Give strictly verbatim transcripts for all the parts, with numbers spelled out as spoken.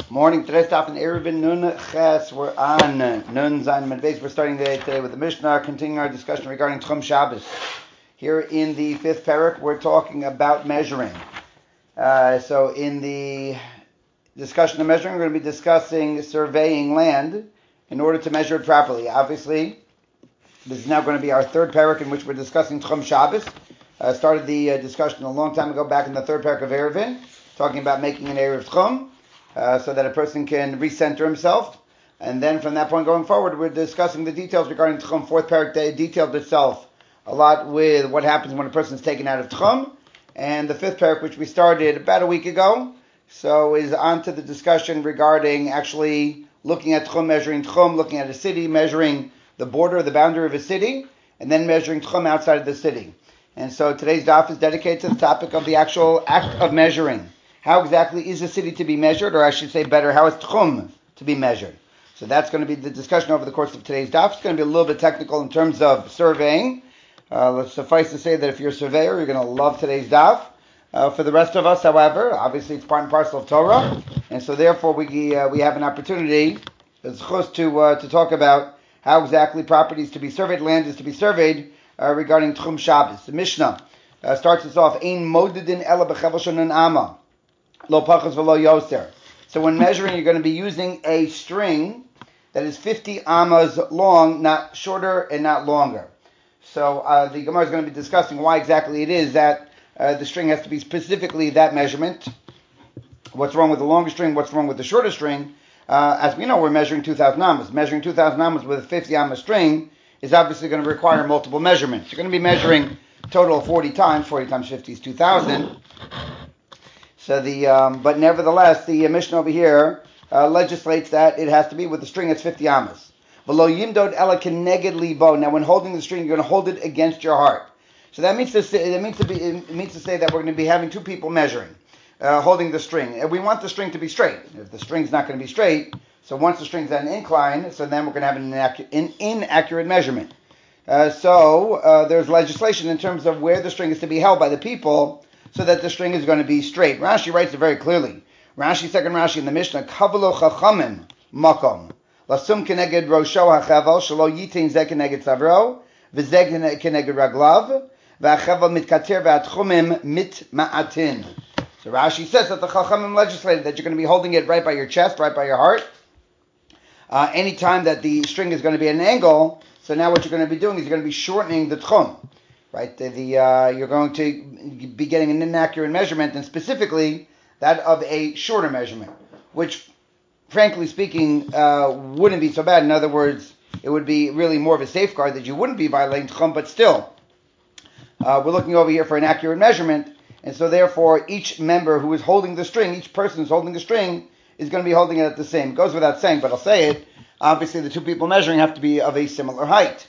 Morning. Today's stop in Eruvin Nun Ches. We're on Nun Zayin Medbeis. We're starting today, today with the Mishnah, continuing our discussion regarding Tchum Shabbos. Here in the fifth parak, we're talking about measuring. Uh, so in the discussion of measuring, we're going to be discussing surveying land in order to measure it properly. Obviously, this is now going to be our third parak in which we're discussing Tchum Shabbos. Uh, started the uh, discussion a long time ago, back in the third parak of Eruvin, talking about making an Erev Tchum. Uh, so that a person can recenter himself. And then from that point going forward, we're discussing the details regarding Tchum. Fourth parak detailed itself a lot with what happens when a person is taken out of Tchum. And the fifth parak, which we started about a week ago, so is on to the discussion regarding actually looking at Tchum, measuring Tchum, looking at a city, measuring the border, the boundary of a city, and then measuring Tchum outside of the city. And so today's daf is dedicated to the topic of the actual act of measuring. How exactly is a city to be measured, or I should say better, how is Tchum to be measured? So that's going to be the discussion over the course of today's daf. It's going to be a little bit technical in terms of surveying. Uh, let's suffice to say that if you're a surveyor, you're going to love today's daf. Uh, for the rest of us, however, obviously it's part and parcel of Torah, and so therefore we uh, we have an opportunity to uh, to talk about how exactly property is to be surveyed, land is to be surveyed uh, regarding Tchum Shabbos. The Mishnah uh, starts us off, Ein modedin ela b'chevel shel ama. Lo pachas v'lo yoser. So when measuring, you're going to be using a string that is fifty amas long, not shorter and not longer. So uh, the Gemara is going to be discussing why exactly it is that uh, the string has to be specifically that measurement. What's wrong with the longer string? What's wrong with the shorter string? Uh, as we know, we're measuring two thousand amas. Measuring two thousand amas with a fifty amma string is obviously going to require multiple measurements. You're going to be measuring a total of forty times. forty times fifty is two thousand. So the, um, but nevertheless, the uh, Mishnah over here uh, legislates that it has to be with the string that's fifty amas. V'lo yimdod ela keneged libo. Now, when holding the string, you're going to hold it against your heart. So that means to say, that means to be, it means to say that we're going to be having two people measuring, uh, holding the string, and we want the string to be straight. If the string's not going to be straight, so once the string's at an incline, so then we're going to have an, inaccurate, an inaccurate measurement. Uh, so uh, there's legislation in terms of where the string is to be held by the people, so that the string is going to be straight. Rashi writes it very clearly. Rashi, second Rashi in the Mishnah, Kavalo chachamim makom. Lasum keneged rosho hachavel, shelo yitin ze keneged savro, v'ze keneged raglav, v'achavel mitkater v'atchumim mit ma'atin. So Rashi says that the chachamim legislated that you're going to be holding it right by your chest, right by your heart. Uh, anytime that the string is going to be at an angle, so now what you're going to be doing is you're going to be shortening the tchum. Right, the, the uh, you're going to be getting an inaccurate measurement, and specifically that of a shorter measurement, which, frankly speaking, uh, wouldn't be so bad. In other words, it would be really more of a safeguard that you wouldn't be violating Tchum, but still, uh, we're looking over here for an accurate measurement, and so therefore each member who is holding the string, each person who's holding the string, is going to be holding it at the same. It goes without saying, but I'll say it. Obviously, the two people measuring have to be of a similar height.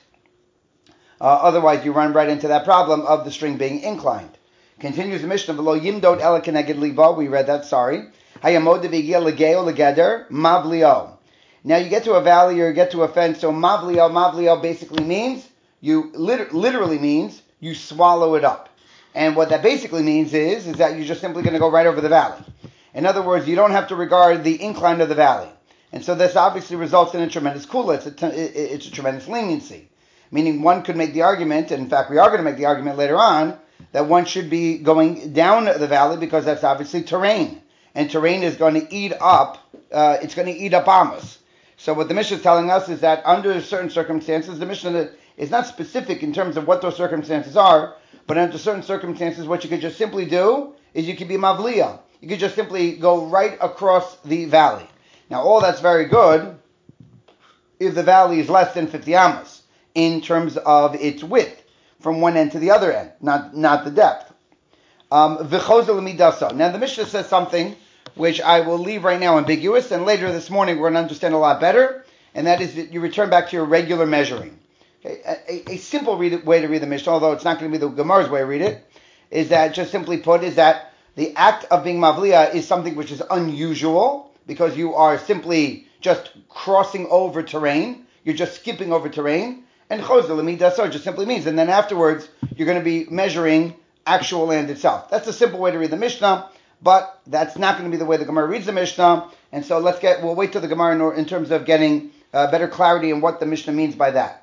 Uh, otherwise, you run right into that problem of the string being inclined. Continues the Mishnah, V'lo yimdod ela keneged libo. We read that, sorry. Hayamod v'yigeh legeo legeder mavlio. Now you get to a valley or you get to a fence, so mavlio, mavlio basically means, you lit- literally means, you swallow it up. And what that basically means is, is that you're just simply going to go right over the valley. In other words, you don't have to regard the incline of the valley. And so this obviously results in a tremendous kula. It's a, t- it's a tremendous leniency. Meaning one could make the argument, and in fact we are going to make the argument later on, that one should be going down the valley because that's obviously terrain. And terrain is going to eat up, uh, it's going to eat up amas. So what the Mishnah is telling us is that under certain circumstances, the Mishnah is not specific in terms of what those circumstances are, but under certain circumstances what you could just simply do is you could be mavliya. You could just simply go right across the valley. Now all that's very good if the valley is less than fifty amas. In terms of its width, from one end to the other end, not not the depth. Um, now the Mishnah says something which I will leave right now ambiguous, and later this morning we're going to understand a lot better, and that is that you return back to your regular measuring. Okay? A, a, a simple read, way to read the Mishnah, although it's not going to be the Gemara's way to read it, is that, just simply put, is that the act of being mavliya is something which is unusual, because you are simply just crossing over terrain, you're just skipping over terrain. And chozel l'midaso just simply means, and then afterwards you're going to be measuring actual land itself. That's a simple way to read the Mishnah. but that's not going to be the way the Gemara reads the Mishnah. And so let's get, we'll wait till the Gemara in, in terms of getting uh, better clarity in what the Mishnah means by that.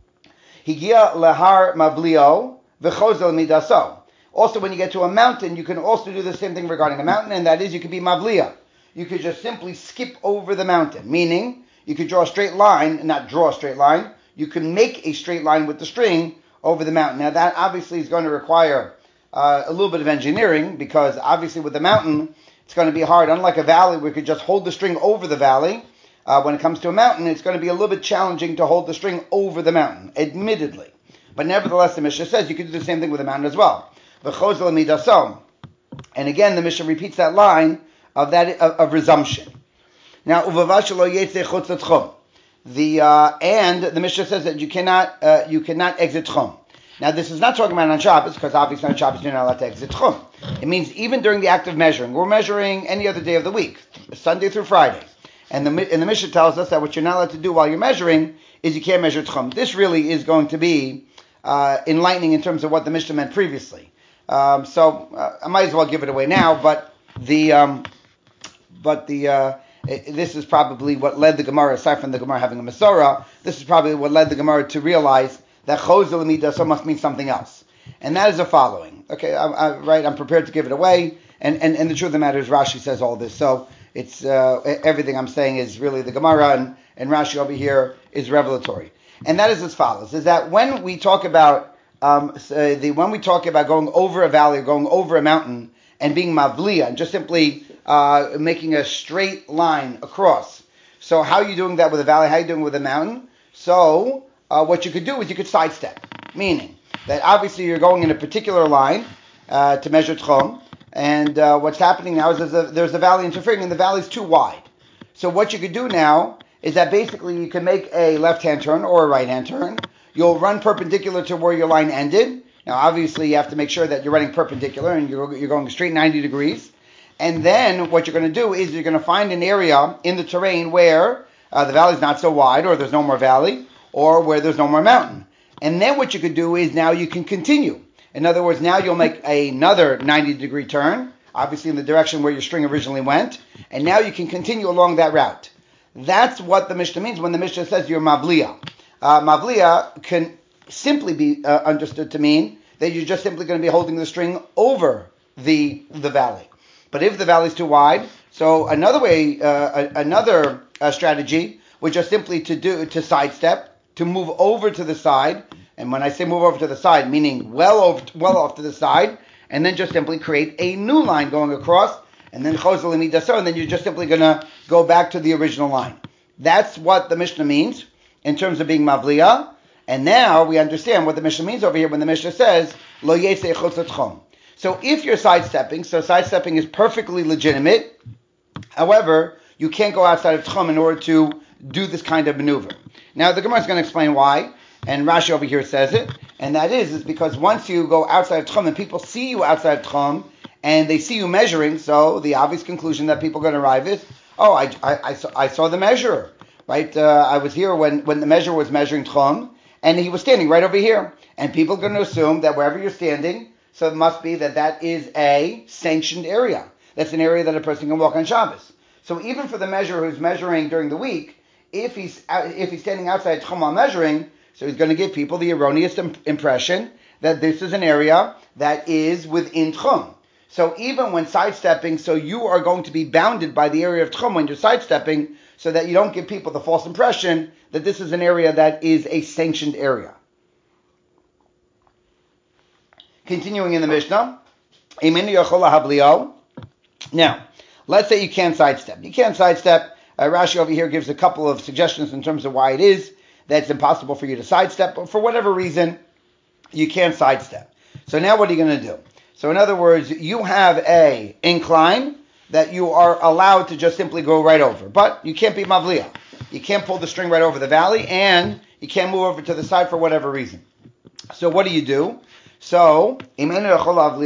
Higia lehar mavlio v'chozel midaso. Also, when you get to a mountain, you can also do the same thing regarding a mountain, and that is you could be mavlia. You could just simply skip over the mountain, meaning you could draw a straight line, not draw a straight line, you can make a straight line with the string over the mountain. Now that obviously is going to require uh, a little bit of engineering, because obviously with the mountain, it's going to be hard. Unlike a valley, we could just hold the string over the valley. Uh, when it comes to a mountain, it's going to be a little bit challenging to hold the string over the mountain, admittedly. But nevertheless, the Mishnah says you could do the same thing with a mountain as well. V'chozel midaso. And again, the Mishnah repeats that line of that of, of resumption. Now, uvavash lo yetze chutz tchum. The uh, and the Mishnah says that you cannot uh, you cannot exit tchum. Now, this is not talking about on Shabbos, because obviously on Shabbos you're not allowed to exit tchum. It means even during the act of measuring. We're measuring any other day of the week, Sunday through Friday. And the, and the Mishnah tells us that what you're not allowed to do while you're measuring is you can't measure tchum. This really is going to be uh, enlightening in terms of what the Mishnah meant previously. Um, so uh, I might as well give it away now, but the um, but the uh, it, this is probably what led the Gemara, aside from the Gemara having a Masorah, this is probably what led the Gemara to realize that chozel midaso must mean something else, and that is the following. Okay, I, I, right? I'm prepared to give it away, and, and, and the truth of the matter is Rashi says all this, so it's uh, everything I'm saying is really the Gemara, and, and Rashi over here is revelatory, and that is as follows: is that when we talk about um, so the when we talk about going over a valley, or going over a mountain, and being mavliya, and just simply uh, making a straight line across. So how are you doing that with a valley? How are you doing with a mountain? So uh, what you could do is you could sidestep, meaning that obviously you're going in a particular line uh, to measure tchum, and uh, what's happening now is there's a, there's a valley interfering, and the valley's too wide. So what you could do now is that basically you can make a left-hand turn or a right-hand turn. You'll run perpendicular to where your line ended. Now, obviously, you have to make sure that you're running perpendicular and you're, you're going straight ninety degrees. And then what you're going to do is you're going to find an area in the terrain where uh, the valley's not so wide, or there's no more valley, or where there's no more mountain. And then what you could do is now you can continue. In other words, now you'll make another ninety degree turn, obviously in the direction where your string originally went, and now you can continue along that route. That's what the Mishnah means when the Mishnah says you're mavliya. Uh, mavliya can simply be uh, understood to mean that you're just simply going to be holding the string over the the valley. But if the valley's too wide, so another way, uh, another uh, strategy would just simply to do to sidestep, to move over to the side. And when I say move over to the side, meaning well over, well off to the side, and then just simply create a new line going across, and then chozel midaso, and then you're just simply going to go back to the original line. That's what the Mishnah means in terms of being mavliya. And now we understand what the Mishnah means over here when the Mishnah says, lo yesei chutz tchum. So if you're sidestepping, so sidestepping is perfectly legitimate. However, you can't go outside of tchum in order to do this kind of maneuver. Now the Gemara is going to explain why, and Rashi over here says it, and that is, is because once you go outside of tchum and people see you outside of tchum, and they see you measuring, so the obvious conclusion that people are going to arrive is, oh, I, I, I, saw, I saw the measurer, right? Uh, I was here when, when the measurer was measuring tchum, and he was standing right over here. And people are going to assume that wherever you're standing, so it must be that that is a sanctioned area. That's an area that a person can walk on Shabbos. So even for the measurer who's measuring during the week, if he's if he's standing outside tchum while measuring, so he's going to give people the erroneous imp- impression that this is an area that is within tchum. So even when sidestepping, so you are going to be bounded by the area of tchum when you're sidestepping, so that you don't give people the false impression that this is an area that is a sanctioned area. Continuing in the Mishnah, now, let's say you can't sidestep. You can't sidestep. Uh, Rashi over here gives a couple of suggestions in terms of why it is that it's impossible for you to sidestep, but for whatever reason, you can't sidestep. So now what are you going to do? So in other words, you have a incline that you are allowed to just simply go right over, but you can't be mavliya. You can't pull the string right over the valley, and you can't move over to the side for whatever reason. So what do you do? So, so Reb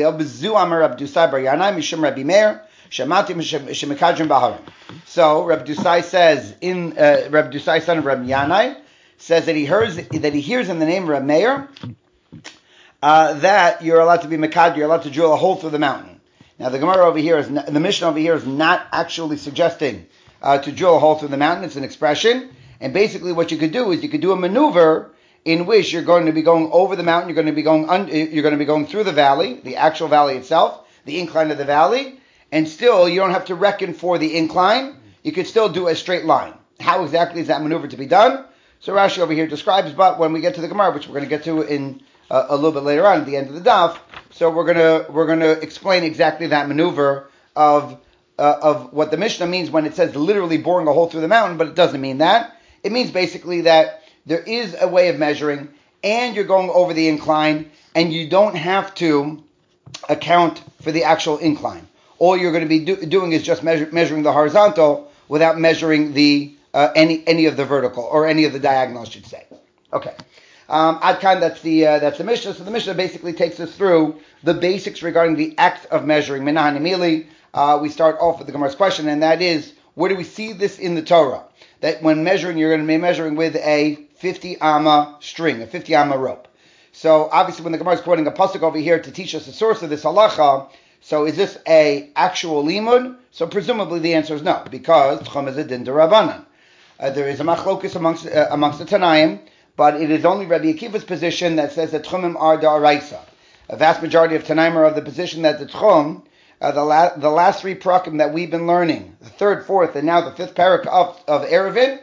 Dusai says in uh, Reb Dusai, son of Reb Yanai, says that he hears that he hears in the name of Reb Meir uh, that you're allowed to be mekad, you're allowed to drill a hole through the mountain. Now the Gemara over here is not, the Mishnah over here is not actually suggesting uh, to drill a hole through the mountain. It's an expression, and basically what you could do is you could do a maneuver in which you're going to be going over the mountain. You're going to be going un, you're going to be going through the valley, the actual valley itself, the incline of the valley, and still you don't have to reckon for the incline. You could still do a straight line. How exactly is that maneuver to be done? So Rashi over here describes, but when we get to the Gemara, which we're going to get to in uh, a little bit later on at the end of the daf, so we're going to we're going to explain exactly that maneuver of uh, of what the Mishnah means when it says literally boring a hole through the mountain, but it doesn't mean that. It means basically that there is a way of measuring, and you're going over the incline, and you don't have to account for the actual incline. All you're going to be do- doing is just measure- measuring the horizontal without measuring the uh, any any of the vertical or any of the diagonal, I should say. Okay. Um, Adkan, that's the uh, that's the Mishnah. So the Mishnah basically takes us through the basics regarding the act of measuring. Minahan Emili. Uh, we start off with the Gemara's question, and that is, where do we see this in the Torah? That when measuring, you're going to be measuring with a fifty amma string, a fifty amma rope. So obviously, when the Gemara is quoting a pasuk over here to teach us the source of this halacha, so is this a actual limud? So presumably the answer is no, because tchum is a din derabanan. Uh, there is a machlokus amongst uh, amongst the Tanaim, but it is only Rabbi Akiva's position that says that tchumim are da'araisa. A vast majority of Tanaim are of the position that the tchum, uh, the, la- the last three prakim that we've been learning, the third, fourth, and now the fifth parak of, of Erevin,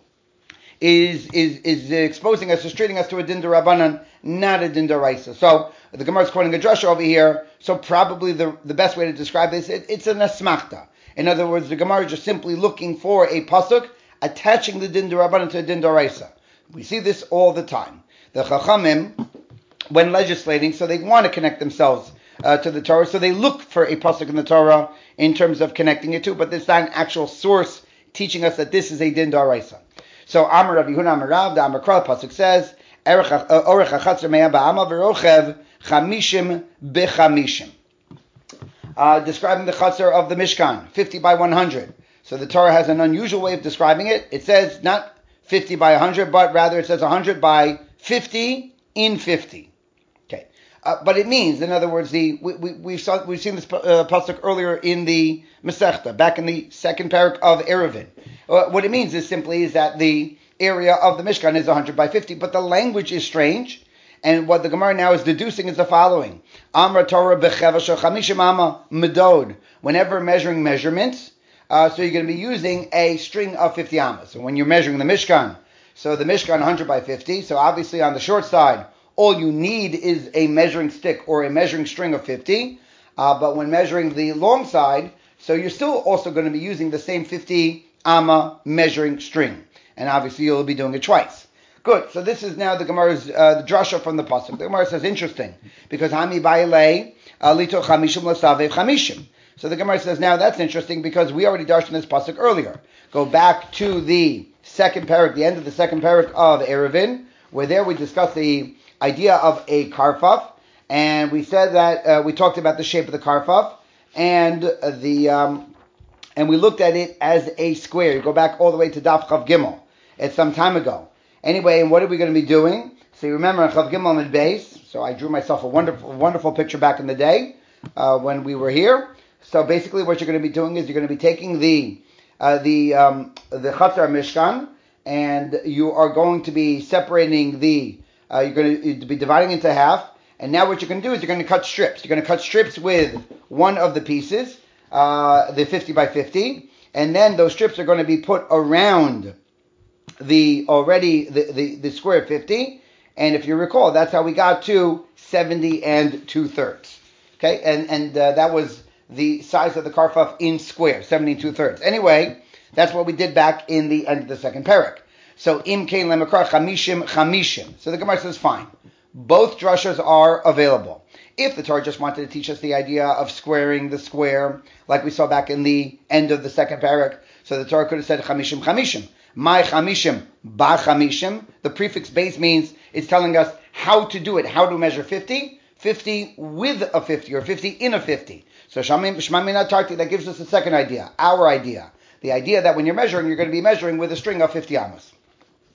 is is is exposing us, is treating us to a din derabanan, not a din daraisa. So the Gemara is quoting a drasha over here. So probably the the best way to describe this, it, it's an asmachta. In other words, the Gemara is just simply looking for a pasuk attaching the din derabanan to a din daraisa. We see this all the time. The Chachamim, when legislating, so they want to connect themselves uh, to the Torah, so they look for a pasuk in the Torah in terms of connecting it to, but there's not an actual source teaching us that this is a din daraisa. So Amar Rabbi Yehuda Amar Rav, the Amar Kral pasuk says, Orech hachatzer me'ah ba'ama v'rochev chamishim b'chamishim. Uh, describing the chatzar of the Mishkan, fifty by one hundred. So the Torah has an unusual way of describing it. It says not fifty by one hundred, but rather it says one hundred by fifty in fifty. Okay, uh, but it means, in other words, the we, we, we've saw, we've seen this uh, pasuk earlier in the Masechta, back in the second parak of Erevin. Uh, what it means is simply is that the area of the Mishkan is one hundred by fifty, but the language is strange. And what the Gemara now is deducing is the following: Amra Torah bechevasha chamishim amma medod. Whenever measuring measurements, uh, so you're going to be using a string of fifty ammas. So when you're measuring the Mishkan, so the Mishkan one hundred by fifty. So obviously on the short side, all you need is a measuring stick or a measuring string of fifty. Uh, but when measuring the long side, so you're still also going to be using the same fifty amma measuring string, and obviously you'll be doing it twice. Good. So this is now the Gemara's uh, the drasha from the pasuk. The Gemara says interesting because Hami Baile Lito Chamishim Lasave Chamishim. So the Gemara says now that's interesting because we already darshan this pasuk earlier. Go back to the second parak, the end of the second parak of Erevin, where there we discussed the idea of a karfaf, and we said that uh, we talked about the shape of the karfaf and uh, the um, and we looked at it as a square. You go back all the way to Daf Chav Gimel. It's some time ago. Anyway, and what are we going to be doing? So you remember Chav Gimel Mid Beis. So I drew myself a wonderful, wonderful picture back in the day uh, when we were here. So basically, what you're going to be doing is you're going to be taking the uh, the um, the Chatzar Mishkan, and you are going to be separating the. Uh, you're going to be dividing into half. And now what you're going to do is you're going to cut strips. You're going to cut strips with one of the pieces, uh, the fifty by fifty, and then those strips are going to be put around the already the, the, the square fifty, and if you recall, that's how we got to seventy and two thirds. Okay, and and uh, that was the size of the karfaf in square, seventy and two thirds. Anyway, that's what we did back in the end of the second parak. So im kein lemakar chamishim chamishim. So the Gemara says fine, both drashas are available. If the Torah just wanted to teach us the idea of squaring the square, like we saw back in the end of the second parak, so the Torah could have said chamishim chamishim. My chamishim, ba chamishim. The prefix base means it's telling us how to do it, how to measure fifty, fifty with a fifty, or fifty in a fifty. So Shema Mina Tarti, that gives us the second idea, our idea. The idea that when you're measuring, you're going to be measuring with a string of fifty amas.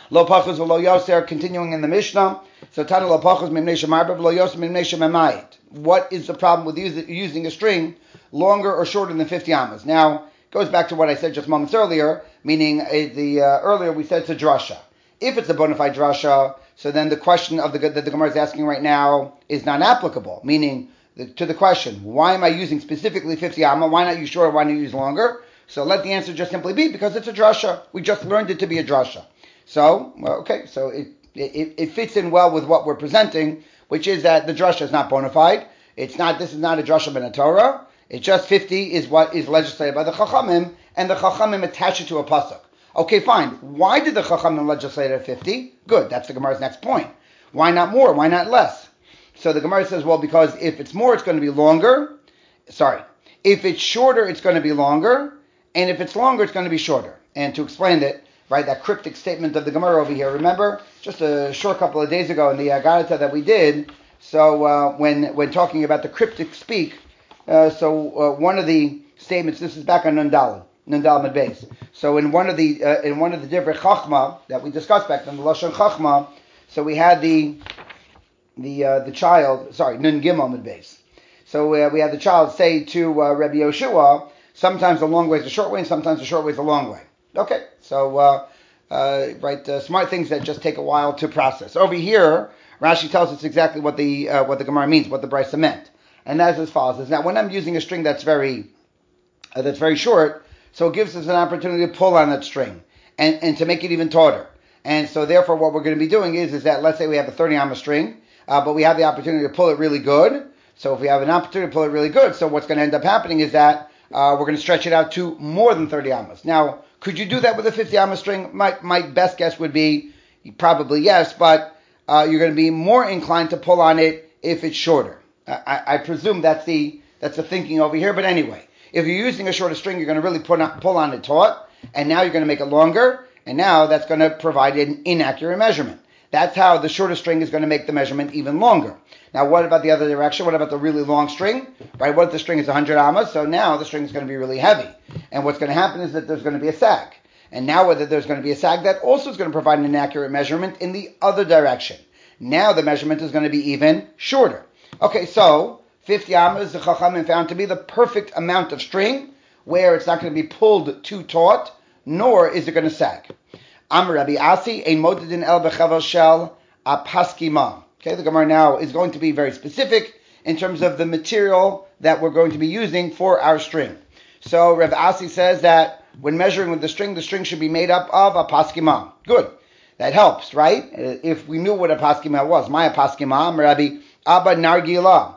Lo pachus v'lo yoser, continuing in the Mishnah. So Tana lo pachus mimnei shemarba v'lo yoser mimnei shememayit. What is the problem with using a string longer or shorter than fifty amas? Now, it goes back to what I said just moments earlier, meaning uh, the uh, earlier we said it's a drasha. If it's a bona fide drasha, so then the question of the that the Gemara is asking right now is not applicable, meaning the, to the question, why am I using specifically fifty amma? Why not use shorter? Why not use longer? So let the answer just simply be because it's a drasha. We just learned it to be a drasha. So, well, okay, so it, it it fits in well with what we're presenting, which is that the drasha is not bona fide. It's not. This is not a drasha ben a Torah. It's just fifty is what is legislated by the Chachamim, and the Chachamim attach it to a pasuk. Okay, fine. Why did the Chachamim legislate at fifty? Good. That's the Gemara's next point. Why not more? Why not less? So the Gemara says, well, because if it's more, it's going to be longer. Sorry. If it's shorter, it's going to be longer. And if it's longer, it's going to be shorter. And to explain it, right, that cryptic statement of the Gemara over here, remember, just a short couple of days ago in the Agarata that we did, so uh, when when talking about the cryptic speak, uh, so uh, one of the statements, this is back on Nundal, Nundal Medbeis. So in one of the uh, in one of the different Chachma that we discussed back then, the Lashon Chachma, so we had the the uh, the child, sorry, Nun Gimel Medbeis. So uh, we had the child say to uh, Rabbi Yoshua, sometimes the long way is the short way, and sometimes the short way is the long way. Okay, so uh, uh, right, uh, smart things that just take a while to process. Over here, Rashi tells us exactly what the uh, what the Gemara means, what the Brisa meant, and that's as follows: now, when I'm using a string that's very uh, that's very short, so it gives us an opportunity to pull on that string and, and to make it even taller. And so, therefore, what we're going to be doing is is that let's say we have a thirty amma string, uh, but we have the opportunity to pull it really good. So, if we have an opportunity to pull it really good, so what's going to end up happening is that uh, we're going to stretch it out to more than thirty ammas. Now, could you do that with a fifty amma string? My my best guess would be probably yes, but uh, you're going to be more inclined to pull on it if it's shorter. I, I presume that's the that's the thinking over here. But anyway, if you're using a shorter string, you're going to really pull on, pull on it taut, and now you're going to make it longer, and now that's going to provide an inaccurate measurement. That's how the shorter string is going to make the measurement even longer. Now, what about the other direction? What about the really long string? Right? What if the string is one hundred ammas? So now the string is going to be really heavy. And what's going to happen is that there's going to be a sag. And now whether there's going to be a sag, that also is going to provide an inaccurate measurement in the other direction. Now the measurement is going to be even shorter. Okay, so fifty ammas, the Chachamim found to be the perfect amount of string where it's not going to be pulled too taut, nor is it going to sag. Amar Rabbi Asi, ein modedin el bechavel shel apaskima. Okay, the Gemara now is going to be very specific in terms of the material that we're going to be using for our string. So Rav Asi says that when measuring with the string, the string should be made up of a paskima. Good. That helps, right? If we knew what a paskima was. My paskima, Rabbi Abba Nargila.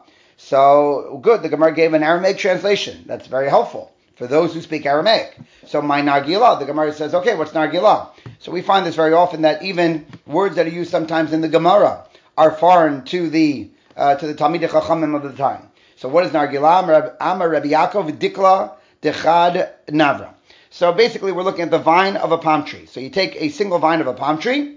So, good. The Gemara gave an Aramaic translation. That's very helpful for those who speak Aramaic. So, my Nargila, the Gemara says, okay, what's Nargila? So, we find this very often that even words that are used sometimes in the Gemara are foreign to the uh, to the Talmidei Chachamim of the time. So, what is Nargila? Amar Rabbi Yaakov Dikla Dechad Navra. So basically we're looking at the vine of a palm tree. So you take a single vine of a palm tree,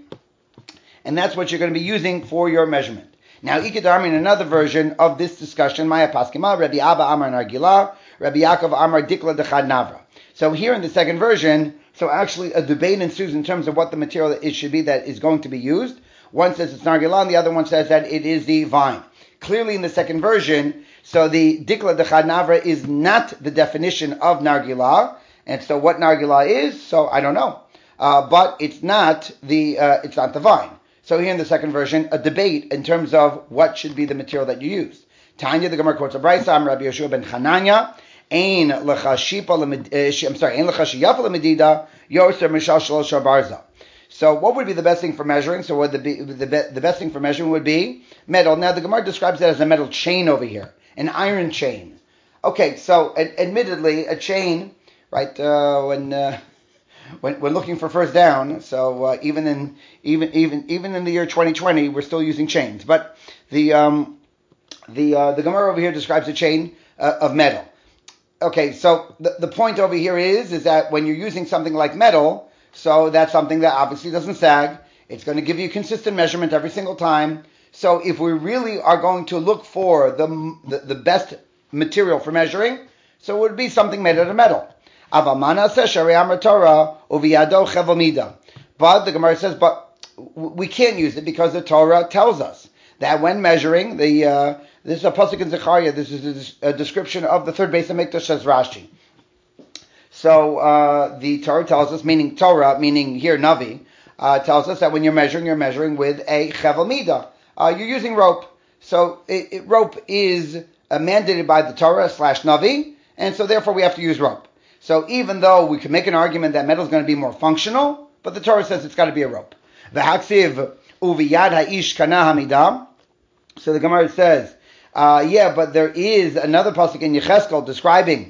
and that's what you're going to be using for your measurement. Now, Ikedarmi, in another version of this discussion, Maya Paskima, Rabbi Abba Amar Nargila, Rabbi Yaakov Amar Dikla Dechad Navra. So here in the second version, so actually a debate ensues in terms of what the material it should be that is going to be used. One says it's Nargila, and the other one says that it is the vine. Clearly in the second version, so the Dikla Dechad Navra is not the definition of Nargila. And so what Nargila is, so I don't know. Uh, but it's not the uh, it's not the vine. So here in the second version, a debate in terms of what should be the material that you use. Tanya, the Gemara quotes a Brisa, Rabbi Yeshua ben Chananya, Ein lecha shipa lemedida, I'm sorry, Ein lecha shiyafa lemedida, yoser mishal shalosh barza. So what would be the best thing for measuring? So what the the, the best thing for measuring would be metal. Now the Gemara describes that as a metal chain over here, an iron chain. Okay, so ad- admittedly, a chain. Right, uh, when, uh, when when looking for first down, so uh, even in even even even in the year twenty twenty, we're still using chains. But the um, the uh, the Gemara over here describes a chain uh, of metal. Okay, so the the point over here is is that when you're using something like metal, so that's something that obviously doesn't sag. It's going to give you consistent measurement every single time. So if we really are going to look for the the, the best material for measuring, so it would be something made out of metal. But the Gemara says, but we can't use it because the Torah tells us that when measuring, the uh, this is a pasuk in Zechariah, this is a, a description of the third Beis HaMikdash, says Rashi. So uh, the Torah tells us, meaning Torah, meaning here Navi, uh, tells us that when you're measuring, you're measuring with a chevel midah. Uh, you're using rope. So it, it, rope is uh, mandated by the Torah slash Navi, and so therefore we have to use rope. So even though we can make an argument that metal is going to be more functional, but the Torah says it's got to be a rope. V'haksiv uviyad ha'ish kana hamidah. So the Gemara says, uh, yeah, but there is another pasuk in Yecheskel describing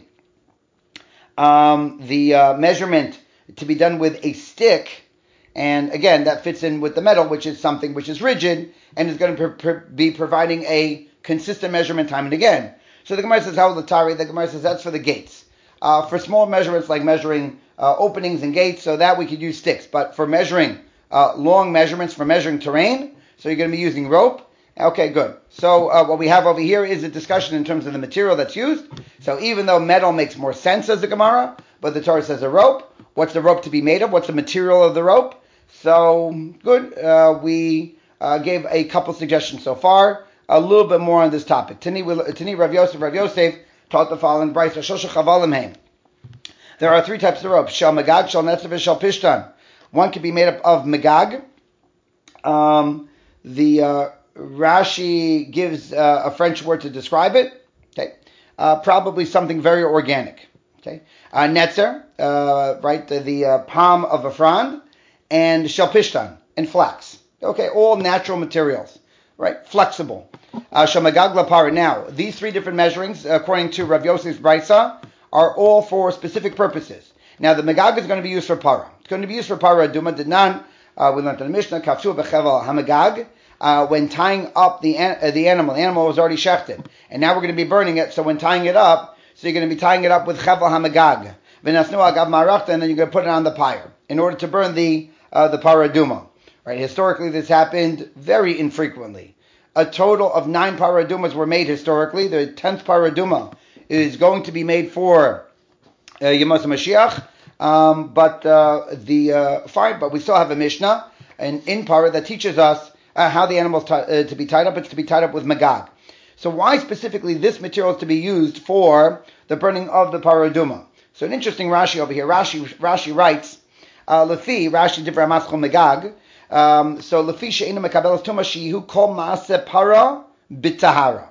um, the uh, measurement to be done with a stick, and again, that fits in with the metal, which is something which is rigid and is going to pr- pr- be providing a consistent measurement time and again. So the Gemara says, how l'tari? The Gemara says that's for the gates. Uh, for small measurements like measuring uh, openings and gates, so that we could use sticks. But for measuring uh, long measurements, for measuring terrain, so you're going to be using rope. Okay, good. So uh, what we have over here is a discussion in terms of the material that's used. So even though metal makes more sense as a Gemara, but the Torah says a rope, what's the rope to be made of? What's the material of the rope? So, good. Uh, we uh, gave a couple suggestions so far. A little bit more on this topic. Tani Rav Yosef, Rav Yosef taught the following brayso. Shosha chavalim heim. There are three types of rope. Shal megag, shal netzav, shal pishtan. One can be made up of megag. Um, the uh, Rashi gives uh, a French word to describe it. Okay, uh, probably something very organic. Okay, uh, netzer, uh, right? The, the uh, palm of a frond. And shel pishtan, and flax. Okay, all natural materials, right? Flexible. Uh, shel megag lapara. Now, these three different measurings, according to Rav Yosef's brayso, are all for specific purposes. Now, the megag is going to be used for para. It's going to be used for para aduma dinan. Uh, we learned in the Mishnah, kafshu bechevel hamegag. Uh, when tying up the an- uh, the animal, the animal was already shechted, and now we're going to be burning it. So when tying it up, so you're going to be tying it up with chevel hamegag. V'nasnu agav marachta, and then you're going to put it on the pyre in order to burn the Uh, the paraduma. Right? Historically, this happened very infrequently. A total of nine paradumas were made historically. The tenth paraduma is going to be made for uh, Yemos Mashiach. Um, but uh, the uh, fine, but we still have a Mishnah and in para that teaches us uh, how the animal is t- uh, to be tied up. It's to be tied up with magag. So why specifically this material is to be used for the burning of the paraduma? So an interesting Rashi over here. Rashi Rashi writes. Uh, Lefi, Rashi Divrei Maschol Megag. Um, so Lefi she'ena mekabelas tuma shehu kol maaseh para b'tahara.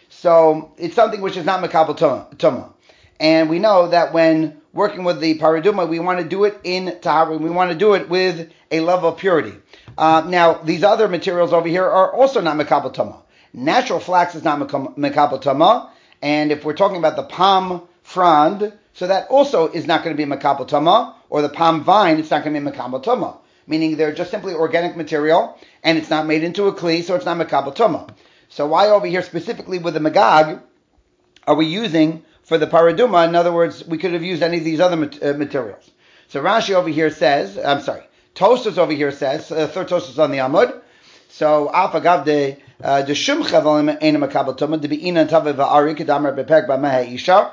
So it's something which is not mekabel tuma. And we know that when working with the paraduma, we want to do it in tahara. We want to do it with a level of purity. Uh, now, these other materials over here are also not mekabel tuma. Natural flax is not mekabel tuma. And if we're talking about the palm frond, so that also is not going to be mekabel tuma, or the palm vine, it's not going to be mekabel tuma. Meaning they're just simply organic material, and it's not made into a kli, so it's not mekabel tuma. So why over here specifically with the megag are we using for the paraduma? In other words, we could have used any of these other mat- uh, materials. So Rashi over here says, I'm sorry, Tosfos over here says, uh, third Tosfos on the Amud. So alpha gavde the shum chavalim ena mekabel tuma de beina tave va'ari kedamar bepek b'meha isha.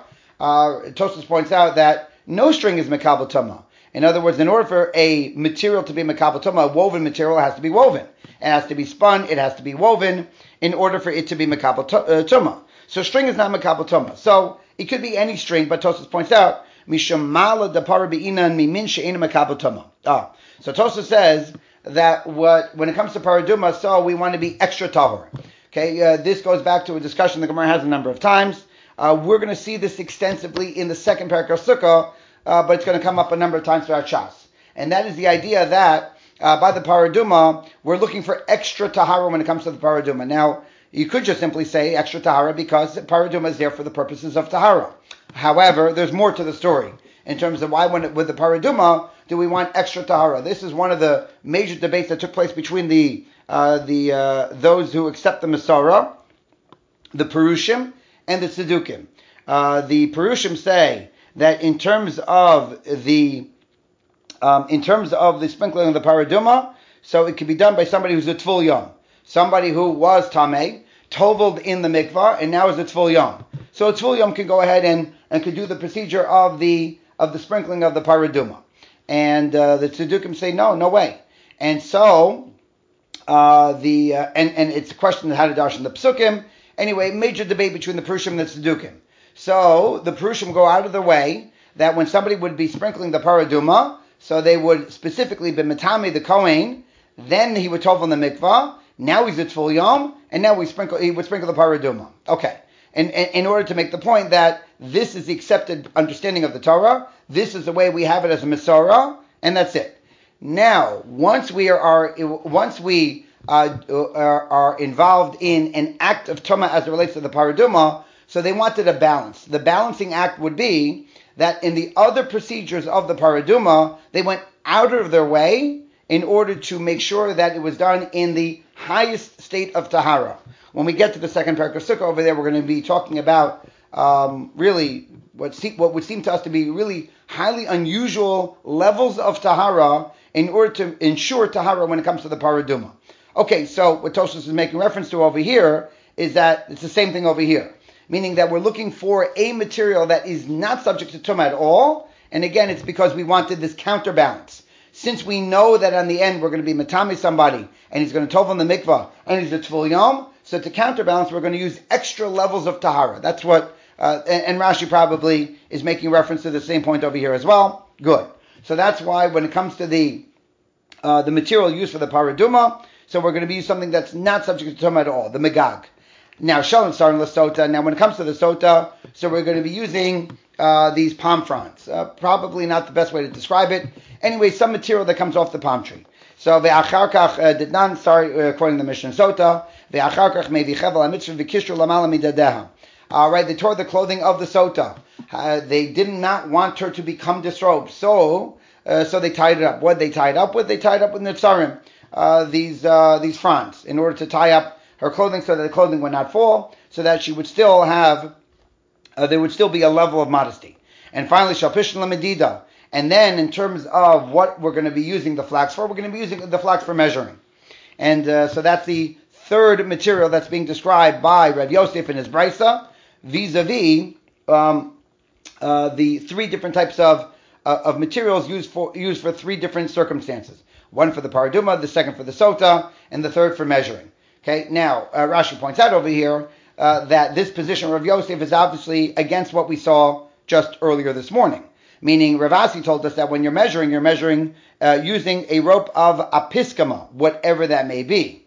Tosfos points out that no string is mekabel tuma. In other words, in order for a material to be mekabel tuma, a woven material has to be woven. It has to be spun, it has to be woven in order for it to be mekabel tuma. So string is not mekabel tuma. So it could be any string, but Tosfos points out, mishamala da para be'inan mimin she'ena mekabel tuma. Ah, so Tosfos says that what when it comes to paraduma, so we want to be extra tahor. Okay, uh, this goes back to a discussion the Gemara has a number of times. Uh, we're going to see this extensively in the second parak of Sukkah, uh, but it's going to come up a number of times throughout Shas. And that is the idea that uh, by the paraduma, we're looking for extra tahara when it comes to the paraduma. Now, you could just simply say extra tahara because paraduma is there for the purposes of tahara. However, there's more to the story in terms of why when it, with the paraduma do we want extra tahara. This is one of the major debates that took place between the uh, the uh, those who accept the Masara, the Perushim, and the Tzedukim. Uh, the Perushim say that in terms of the um, in terms of the sprinkling of the paraduma, so it can be done by somebody who's a Tvul Yom, somebody who was Tameh, toveled in the mikvah, and now is a Tvul Yom. So a Tvul Yom can go ahead and, and can do the procedure of the of the sprinkling of the paraduma. And uh, the Tzedukim say, no, no way. And so uh, the uh, and and it's a question of how to darshan the psukim. Anyway, major debate between the Prushim and the Tzedukim. So the Prushim go out of their way that when somebody would be sprinkling the paraduma, so they would specifically be matami the kohen, then he would tov on the mikvah. Now he's at full yom, and now we sprinkle. He would sprinkle the paraduma. Okay, and, and in order to make the point that this is the accepted understanding of the Torah, this is the way we have it as a Masorah, and that's it. Now, once we are, are once we uh, are, are involved in an act of Tumah as it relates to the paraduma, so they wanted a balance. The balancing act would be that in the other procedures of the paraduma, they went out of their way in order to make sure that it was done in the highest state of tahara. When we get to the second parak of Sukkah over there, we're going to be talking about um, really what, se- what would seem to us to be really highly unusual levels of tahara in order to ensure tahara when it comes to the paraduma. Okay, so what Tosfos is making reference to over here is that it's the same thing over here, meaning that we're looking for a material that is not subject to tumah at all, and again, it's because we wanted this counterbalance. Since we know that on the end we're going to be matami somebody, and he's going to tov on the mikvah, and he's a tful yom, so to counterbalance, we're going to use extra levels of tahara. That's what, uh, and, and Rashi probably is making reference to the same point over here as well. Good. So that's why when it comes to the uh, the material used for the paraduma, so we're going to be using something that's not subject to tumah at all, the megag. Now, shalom starting the sota. Now, when it comes to the sota, so we're going to be using uh, these palm fronds. Uh, probably not the best way to describe it. Anyway, some material that comes off the palm tree. So ve'achar kach uh, did not. Sorry, uh, according to the Mishnah Sota, ve'achar kach mevi chevel hamitzvah v'kishru lamala midadeha. All right, they tore the clothing of the sota. Uh, they did not want her to become disrobed, so uh, so they tied it up. What they tied up with? They tied up with nitzarim, uh, these uh, these fronds, in order to tie up her clothing so that the clothing would not fall, so that she would still have, uh, there would still be a level of modesty. And finally, shalpishin lamedida. And then, in terms of what we're going to be using the flax for, we're going to be using the flax for measuring. And uh, so that's the third material that's being described by Rav Yosef in his Brisa, vis-a-vis um, uh, the three different types of uh, of materials used for used for three different circumstances. One for the paraduma, the second for the sota, and the third for measuring. Okay, now uh, Rashi points out over here uh, that this position of Rav Yosef is obviously against what we saw just earlier this morning. Meaning, Rav Asi told us that when you're measuring, you're measuring uh, using a rope of apiskama, whatever that may be.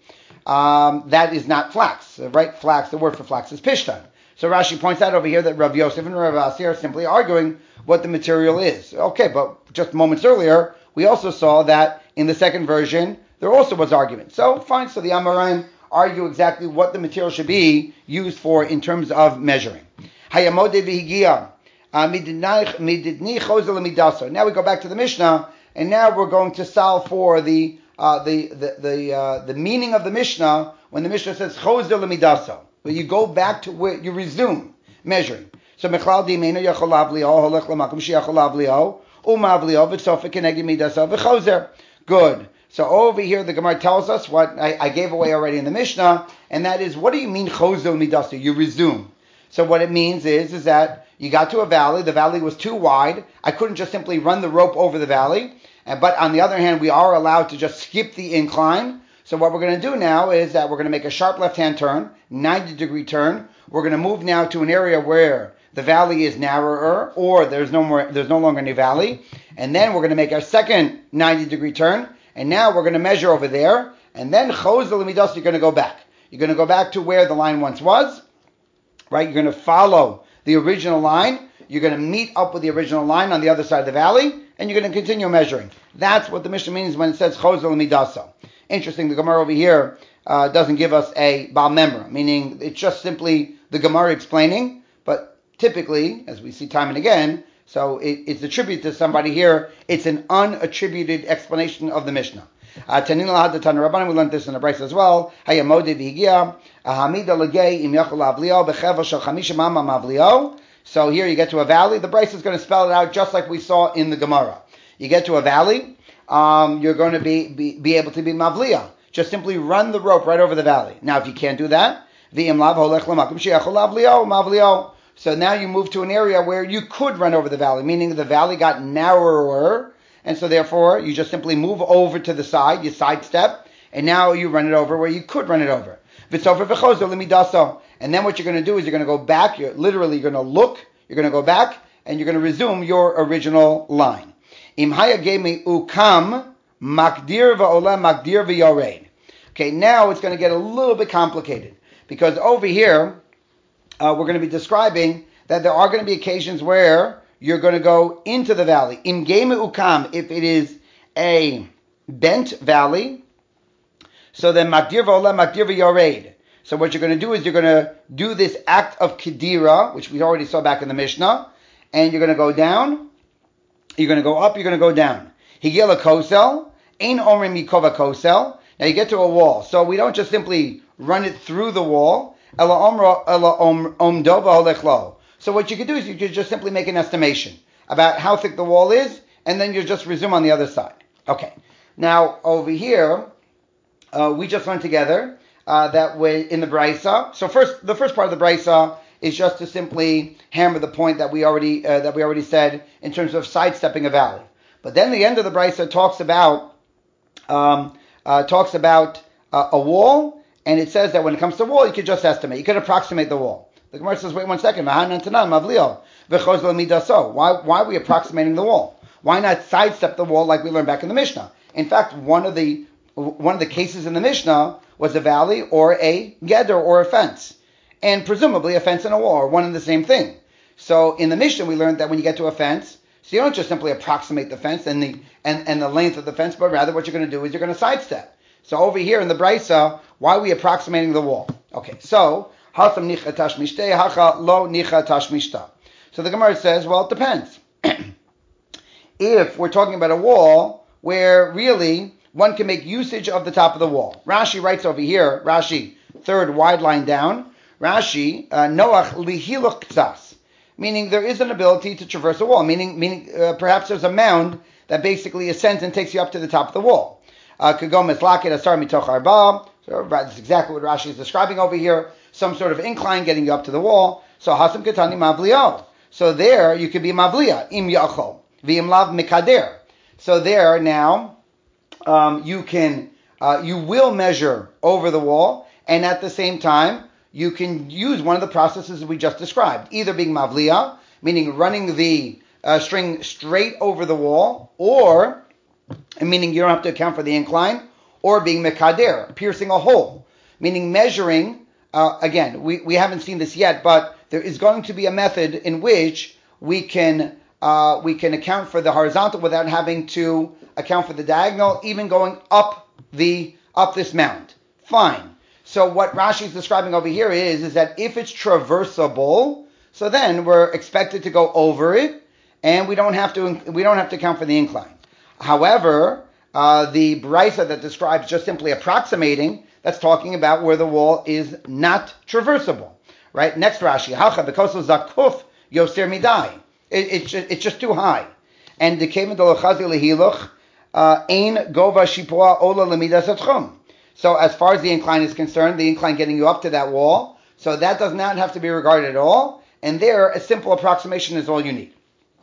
Um, that is not flax, right? Flax, the word for flax is pishtan. So Rashi points out over here that Rav Yosef and Rav Asi are simply arguing what the material is. Okay, but just moments earlier, we also saw that in the second version, there also was argument. So fine, so the Amoraim argue exactly what the material should be used for in terms of measuring. Hayamode v'higia. Now we go back to the Mishnah, and now we're going to solve for the uh, the the the, uh, the meaning of the Mishnah when the Mishnah says chozel l'midaso, where you go back to where you resume measuring. So mechlal dimeinu yachol lavlio holech l'makom sheyachol lavlio umavlio v'tzofek keneged midaso v'chozer. Good. So over here, the Gemara tells us what I, I gave away already in the Mishnah, and that is, what do you mean chozel midaso? You resume. So what it means is, is that you got to a valley, the valley was too wide, I couldn't just simply run the rope over the valley, but on the other hand, we are allowed to just skip the incline. So what we're going to do now is that we're going to make a sharp left-hand turn, ninety degree turn. We're going to move now to an area where the valley is narrower, or there's no more, there's no longer any valley, and then we're going to make our second ninety degree turn, and now we're going to measure over there, and then chozel l'midas, you're going to go back. You're going to go back to where the line once was, right? You're going to follow the original line. You're going to meet up with the original line on the other side of the valley, and you're going to continue measuring. That's what the Mishnah means when it says chozel l'midaso. Interesting, the Gemara over here uh, doesn't give us a Baal Memra, meaning it's just simply the Gemara explaining, but typically, as we see time and again, so it, it's attributed to somebody here, it's an unattributed explanation of the Mishnah. Tanin lahad the Tana Rabbanan, we learned this in the Brisa as well. Hayamode v'higia, ahamida legei im yachol avlio bechevel shel chamisha mama mavlio. So here you get to a valley. The Brisa is going to spell it out just like we saw in the Gemara. You get to a valley, um, you're going to be, be be able to be mavliya. Just simply run the rope right over the valley. Now, if you can't do that, v'im lav holech lemakom sheyachol avlio mavlio. So now you move to an area where you could run over the valley, meaning the valley got narrower. And so therefore, you just simply move over to the side, you sidestep, and now you run it over where you could run it over. V'tzofer v'chozer l'midaso. And then what you're going to do is you're going to go back. You're literally you're going to look. You're going to go back, and you're going to resume your original line. Im haya gemi ukam makdir va'ola makdir v'yored. Okay, now it's going to get a little bit complicated because over here uh, we're going to be describing that there are going to be occasions where you're going to go into the valley. Im gemi ukam, if it is a bent valley, so then makdir va'ola makdir v'yored. So what you're going to do is you're going to do this act of kedira, which we already saw back in the Mishnah, and you're going to go down, you're going to go up, you're going to go down. Higila kosel, ein omrim mikova kosel. Now you get to a wall, so we don't just simply run it through the wall. Ela omro ela omdo v'holech. So what you could do is you could just simply make an estimation about how thick the wall is, and then you just resume on the other side. Okay. Now over here, uh, we just went together. Uh, that way in the Brisa. So first, the first part of the Brisa is just to simply hammer the point that we already uh, that we already said in terms of sidestepping a valley. But then the end of the Brisa talks about um, uh, talks about uh, a wall, and it says that when it comes to a wall, you could just estimate, you could approximate the wall. The Gemara says, wait one second, why why are we approximating the wall? Why not sidestep the wall like we learned back in the Mishnah? In fact, one of the one of the cases in the Mishnah was a valley or a geder or a fence. And presumably a fence and a wall are one and the same thing. So in the Mishnah we learned that when you get to a fence, so you don't just simply approximate the fence and the and, and the length of the fence, but rather what you're going to do is you're going to sidestep. So over here in the Brisa, why are we approximating the wall? Okay, so Hasam nicha tashmishteh, hacha lo nicha tashmishta. So the Gemara says, well, it depends. If we're talking about a wall where really one can make usage of the top of the wall. Rashi writes over here, Rashi, third wide line down, Rashi, uh, Noach lihiluk ktsas, meaning there is an ability to traverse a wall, meaning meaning uh, perhaps there's a mound that basically ascends and takes you up to the top of the wall. Kagom eslaket asar mitoch arba, so that's exactly what Rashi is describing over here, some sort of incline getting you up to the wall. So hasam katani mavlio. So there you could be mavlia, im yachol, v'im lav mikader. So there now, Um, you can, uh, you will measure over the wall, and at the same time, you can use one of the processes we just described, either being mavliya, meaning running the uh, string straight over the wall, or, meaning you don't have to account for the incline, or being mekader, piercing a hole, meaning measuring, uh, again, we, we haven't seen this yet, but there is going to be a method in which we can Uh, we can account for the horizontal without having to account for the diagonal, even going up the up this mound. Fine. So what Rashi is describing over here is, is that if it's traversable, so then we're expected to go over it, and we don't have to we don't have to account for the incline. However, uh, the Brisa that describes just simply approximating, that's talking about where the wall is not traversable. Right? Next Rashi, Hacha b'koso zakuf yoser midai. It, it's, just, it's just too high. And the Kevin Dolochazi Lehiluch, Ein Gova Shipua Ola Lemidas Atchum. So as far as the incline is concerned, the incline getting you up to that wall, so that does not have to be regarded at all. And there, a simple approximation is all you need.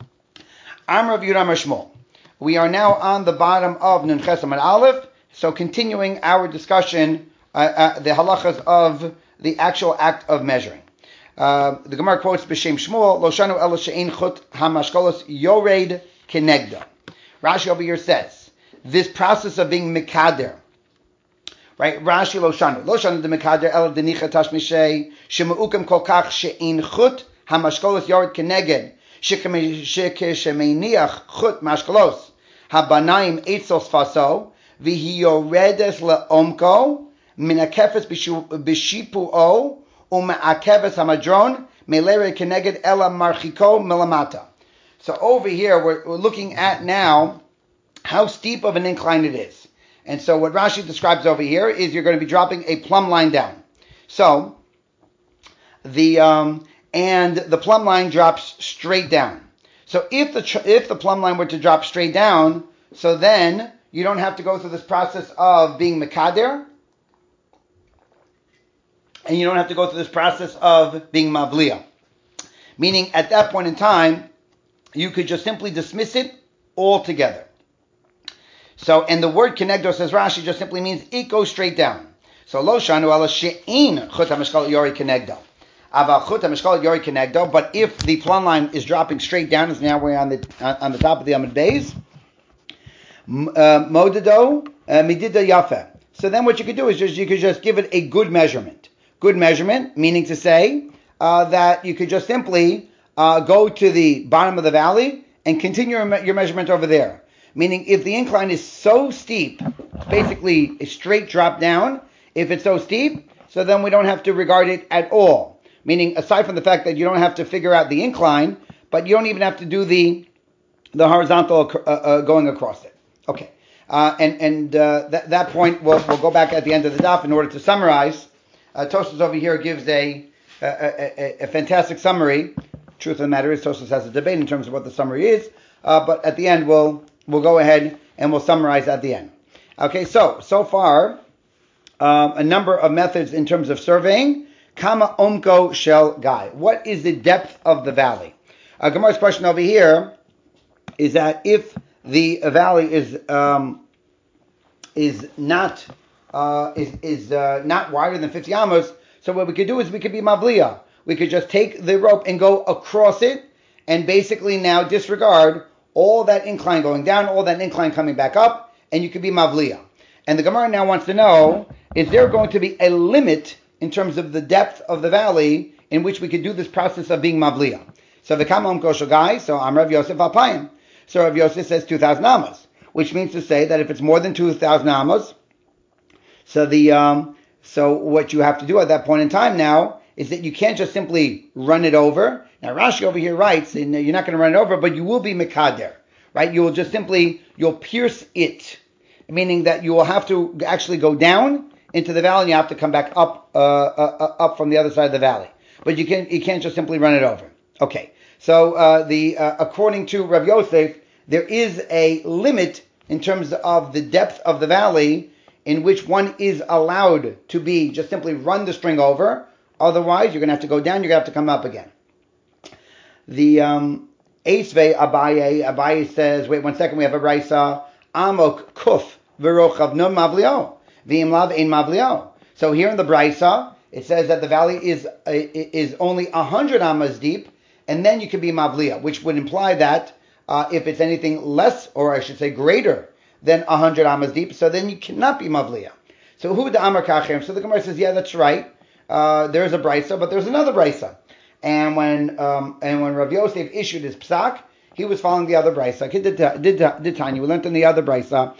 Amr of Yuram Shmuel. We are now on the bottom of Nun Chesam and Aleph, so continuing our discussion, uh, uh, the halachas of the actual act of measuring. Uh, the Gemara quotes B'Shem Shmuel, Lo shanu elo she'ein chut hamashkolos yored kenegda. Rashi over here says, this process of being mekader, right? Rashi Lo shanu. Lo shanu de mekader elo denicha tashmishei, shema'ukem kol kach she'ein chut hamashkolos yored keneged, shekeshemeniach chut mashkolos, habanaim eitzos faso, v'hi yoredes le'omko, min hakefes b'shipu'o, So over here, we're, we're looking at now how steep of an incline it is. And so what Rashi describes over here is you're going to be dropping a plumb line down. So the um, and the plumb line drops straight down. So if the if the plumb line were to drop straight down, so then you don't have to go through this process of being mekader, and you don't have to go through this process of being mavliya. Meaning, at that point in time, you could just simply dismiss it altogether. So, and the word kenegdo, says Rashi, just simply means it goes straight down. So, lo shanu ala she'in chut hameshkol yori kenegdo. Ava chut hameshkol yori kenegdo. But if the plumb line is dropping straight down, as now we're on the on the top of the Amud Beis, modado midida yafe. So then, what you could do is just you could just give it a good measurement. Good measurement, meaning to say uh, that you could just simply uh, go to the bottom of the valley and continue your measurement over there. Meaning, if the incline is so steep, basically a straight drop down, if it's so steep, so then we don't have to regard it at all. Meaning, aside from the fact that you don't have to figure out the incline, but you don't even have to do the the horizontal uh, uh, going across it. Okay, uh, and and uh, that that point we'll we'll go back at the end of the daf in order to summarize. Uh, Tosfos over here gives a a, a a fantastic summary. Truth of the matter is, Tosfos has a debate in terms of what the summary is, uh, but at the end we'll we'll go ahead and we'll summarize at the end. Okay, so so far um, a number of methods in terms of surveying. Kama omko shel gai. What is the depth of the valley? Uh, Gemara's question over here is that if the valley is um, is not uh, is is uh, not wider than fifty amos, so what we could do is we could be mavliya. We could just take the rope and go across it, and basically now disregard all that incline going down, all that incline coming back up, and you could be mavliya. And the Gemara now wants to know: is there going to be a limit in terms of the depth of the valley in which we could do this process of being mavliya? So the Kamam Kosher guy, so I'm Rav Yosef Alpayim. So Rav Yosef says two thousand amos, which means to say that if it's more than two thousand amos, so the um, so what you have to do at that point in time now is that you can't just simply run it over. Now Rashi over here writes, and you're not going to run it over, but you will be mekader, right? You will just simply, you'll pierce it, meaning that you will have to actually go down into the valley and you have to come back up uh, uh, up from the other side of the valley. But you can you can't just simply run it over. Okay, so uh, the uh, according to Rav Yosef, there is a limit in terms of the depth of the valley in which one is allowed to be just simply run the string over. Otherwise, you're going to have to go down. You're going to have to come up again. The um, Eisvei Abaye Abaye says, wait one second. We have a brisa Amok Kuf V'Rochav No Mavlio V'Im Lav Ein Mavlio. So here in the brisa, it says that the valley is uh, is only a hundred amas deep, and then you can be mavliya, which would imply that uh, if it's anything less, or I should say greater than a hundred amas deep, so then you cannot be mavliya. So who the amar kachem? So the Gemara says, yeah, that's right. Uh, there's a brisa, but there's another brisa. And when um, and when Rav Yosef issued his psak, he was following the other brisa. Did did did Tanya? We learned in the other brisa.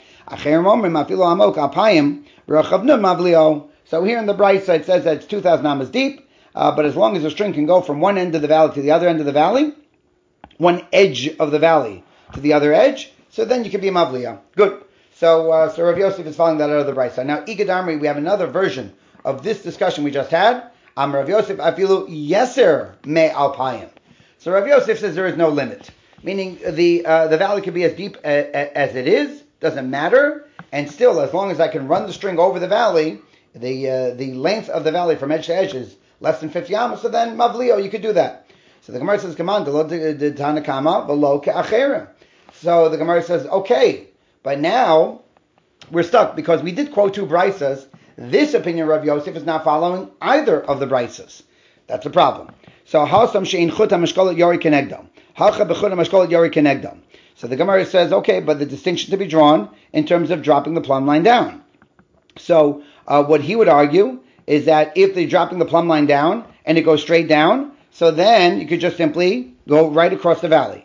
So here in the brisa it says that it's two thousand amas deep, uh, but as long as the string can go from one end of the valley to the other end of the valley, one edge of the valley to the other edge, so then you can be a mavliya. Good. So uh, so Rav Yosef is following that other brisa. Now Igadamri, we have another version of this discussion we just had. Am Rav Yosef afilu yeser me alpayim. So Rav Yosef says there is no limit, meaning the uh, the valley could be as deep a, a, as it is, doesn't matter, and still as long as I can run the string over the valley, the uh, the length of the valley from edge to edge is less than fifty amos, so then mavlio, you could do that. So the Gemara says, "Come on, the Tanakama v'lo ke'acherim." So the Gemara says, "Okay, but now we're stuck because we did quote two brisas. This opinion of Rav Yosef is not following either of the brisas. That's a problem. So hasam she'in chut hameshkolet yori kenegdom, hacha bechut hameshkolet yori kenegdom." So the Gemara says, "Okay, but the distinction to be drawn in terms of dropping the plumb line down." So uh, what he would argue is that if they're dropping the plumb line down and it goes straight down, so then you could just simply go right across the valley.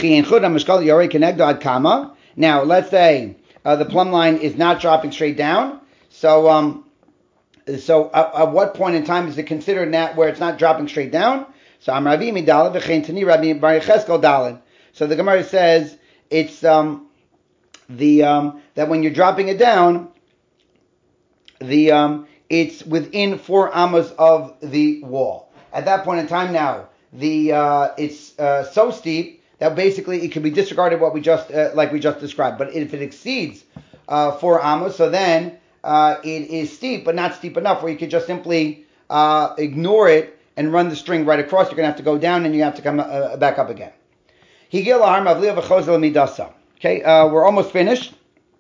Now, let's say uh, the plumb line is not dropping straight down. So, um, so at, at what point in time is it considered that where it's not dropping straight down? So, I'm Ravi Midalad v'chein tani Rabbi Bar Yecheskel Dalad. So the Gemara says it's um, the um, that when you're dropping it down, the um, it's within four amos of the wall. At that point in time, now the uh, it's uh, so steep that basically it can be disregarded what we just uh, like we just described. But if it exceeds uh, four amos, so then uh, it is steep, but not steep enough where you could just simply uh, ignore it and run the string right across. You're going to have to go down and you have to come uh, back up again. Okay, uh, we're almost finished.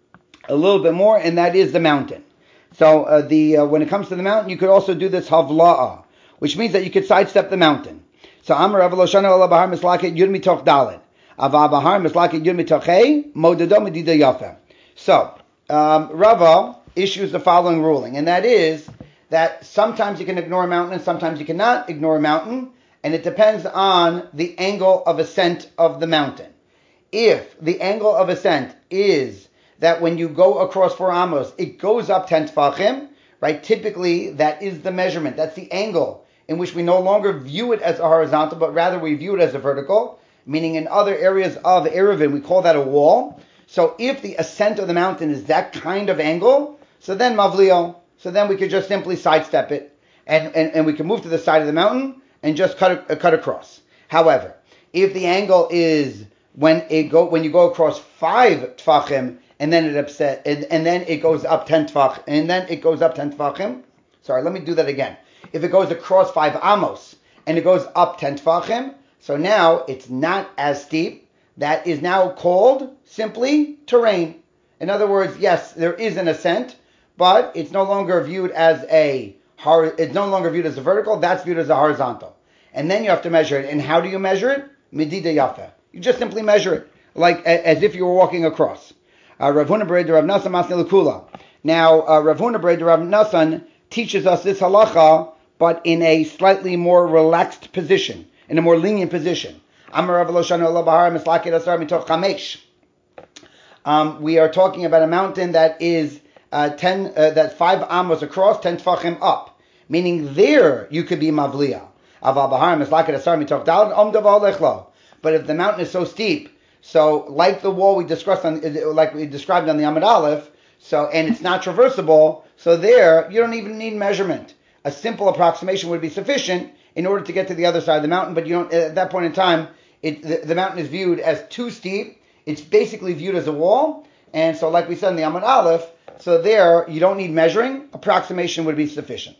a little bit more, and that is the mountain. So uh, the uh, when it comes to the mountain, you could also do this havla'a, which means that you could sidestep the mountain. So Amar Rav Loshana Ola Bahar Mislaket Yud Mitoch Dalet. Ava Bahar Mislaket Yud Mitoch Hey Modado Medida Yafa. So um, Rava issues the following ruling, and that is that sometimes you can ignore a mountain and sometimes you cannot ignore a mountain, and it depends on the angle of ascent of the mountain. If the angle of ascent is that when you go across four amos, it goes up ten tfachim, right? Typically, that is the measurement. That's the angle in which we no longer view it as a horizontal, but rather we view it as a vertical, meaning in other areas of Eruvin, we call that a wall. So if the ascent of the mountain is that kind of angle, so then mavlio, so then we could just simply sidestep it, and, and, and we can move to the side of the mountain and just cut uh, cut across. However, if the angle is when it go when you go across five tfachim, and then it upset, and, and then it goes up ten tfach, and then it goes up ten tfachim. Sorry, let me do that again. If it goes across five amos and it goes up ten tfachim, so now it's not as steep. That is now called simply terrain. In other words, yes, there is an ascent, but it's no longer viewed as a it's no longer viewed as a vertical. That's viewed as a horizontal. And then you have to measure it. And how do you measure it? Medida yafa. You just simply measure it like as if you were walking across. Uh, Rav Huna Bered Rav Nasan Masni Lekula. Now, uh, Rav Huna Bered Rav Nasan teaches us this halacha, but in a slightly more relaxed position, in a more lenient position. Amar Rav Loshana Ola Bahar Mislaket Asar Mitoch Chamesh. Um, we are talking about a mountain that is uh, ten, uh, that's five amos across, ten tfachim up, meaning there you could be mavliya. Aval Bahar Mislaket Asar Mitoch Daled Om Davar Lechlo. But if the mountain is so steep, so like the wall we discussed on, like we described on the Amud Aleph, so and it's not traversable, so there you don't even need measurement. A simple approximation would be sufficient in order to get to the other side of the mountain. But you don't. At that point in time, it, the, the mountain is viewed as too steep. It's basically viewed as a wall, and so like we said in the Amud Aleph, so there you don't need measuring. Approximation would be sufficient.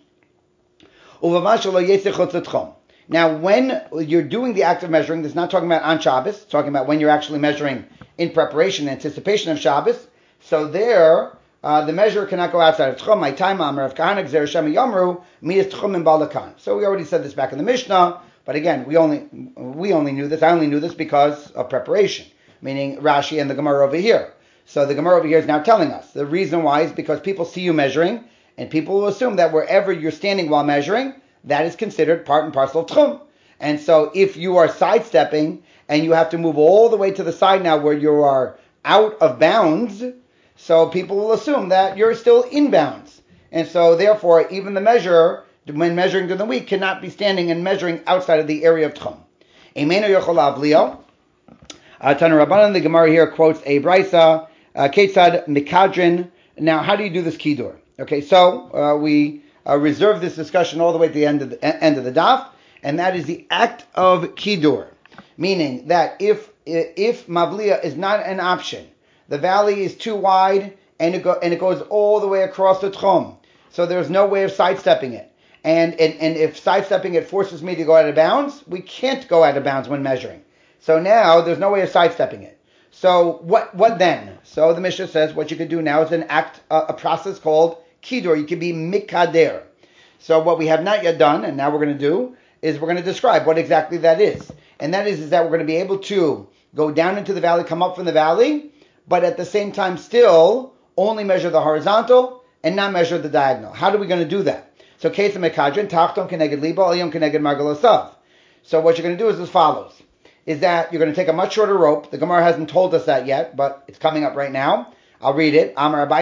Now, when you're doing the act of measuring, this is not talking about on Shabbos, it's talking about when you're actually measuring in preparation, anticipation of Shabbos. So there, uh, the measure cannot go outside of Tchum. My time, Amar of Kahana, Gzer Shema Yomru, Midas Tchum and Balakan. So we already said this back in the Mishnah, but again, we only we only knew this. I only knew this because of preparation, meaning Rashi and the Gemara over here. So the Gemara over here is now telling us. The reason why is because people see you measuring, and people will assume that wherever you're standing while measuring, that is considered part and parcel of Tchum. And so if you are sidestepping and you have to move all the way to the side now where you are out of bounds, so people will assume that you're still in bounds. And so therefore, even the measurer, when measuring during the week, cannot be standing and measuring outside of the area of Tchum. Eimenu yochol avlio. Tana Rabbanan, the Gemara here quotes a brisa, Ketzad mikadrin. Now, how do you do this kiddur? Okay, so uh, we Uh, reserve this discussion all the way to the end of the end of the daf, and that is the act of kiddur, meaning that if if mavliya is not an option, the valley is too wide and it go, and it goes all the way across the tchum, so there's no way of sidestepping it, and, and and if sidestepping it forces me to go out of bounds, we can't go out of bounds when measuring. So now there's no way of sidestepping it. So what what then? So the Mishnah says what you could do now is an act, uh, a process called kiddur. You could be mikader. So what we have not yet done, and now we're going to do, is we're going to describe what exactly that is. And that is, is that we're going to be able to go down into the valley, come up from the valley, but at the same time still only measure the horizontal and not measure the diagonal. How are we going to do that? So Ketzad mikadrin, tachton keneged libo, elyon keneged margalasav. So what you're going to do is as follows, is that you're going to take a much shorter rope. The Gemara hasn't told us that yet, but it's coming up right now. I'll read it.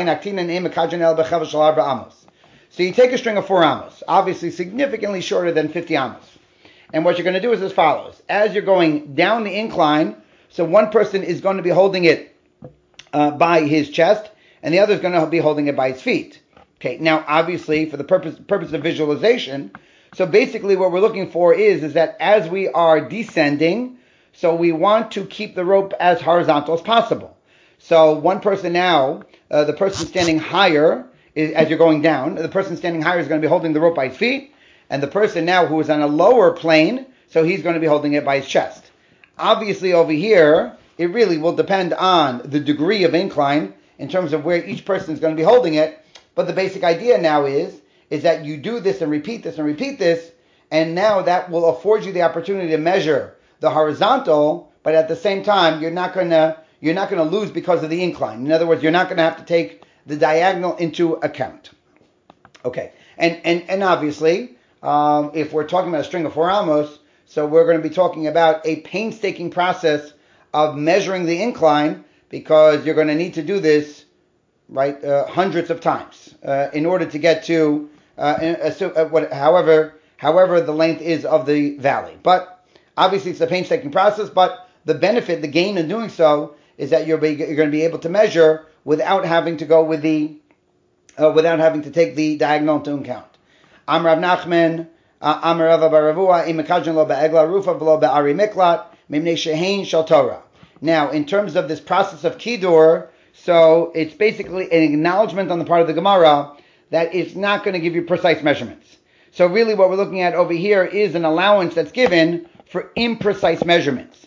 So you take a string of four amos, obviously significantly shorter than fifty amos. And what you're going to do is as follows. As you're going down the incline, so one person is going to be holding it uh, by his chest, and the other is going to be holding it by his feet. Okay, now obviously for the purpose purpose of visualization, so basically what we're looking for is, is that as we are descending, so we want to keep the rope as horizontal as possible. So one person now, uh, the person standing higher, is, as you're going down, the person standing higher is going to be holding the rope by his feet, and the person now who is on a lower plane, so he's going to be holding it by his chest. Obviously over here, it really will depend on the degree of incline. in terms of where each person is going to be holding it. But the basic idea now is, is that you do this and repeat this and repeat this, and now that will afford you the opportunity to measure the horizontal, but at the same time, you're not going to you're not going to lose because of the incline. In other words, you're not going to have to take the diagonal into account. Okay, and and and obviously, um, if we're talking about a string of four amos, so we're going to be talking about a painstaking process of measuring the incline, because you're going to need to do this, right, uh, hundreds of times uh, in order to get to uh, so, uh, what, however however the length is of the valley. But obviously, it's a painstaking process. But the benefit, the gain in doing so, is that you're, you're going to be able to measure without having to go with the, uh, without having to take the diagonal into account. Amar Rav Nachman, Amar Rav Baravua, Im Mekadron lo be'egla rufa v'lo be'ari miklat, mimnei shehein shel Torah. Now, in terms of this process of Kiddur, so it's basically an acknowledgement on the part of the Gemara that it's not going to give you precise measurements. So really what we're looking at over here is an allowance that's given for imprecise measurements.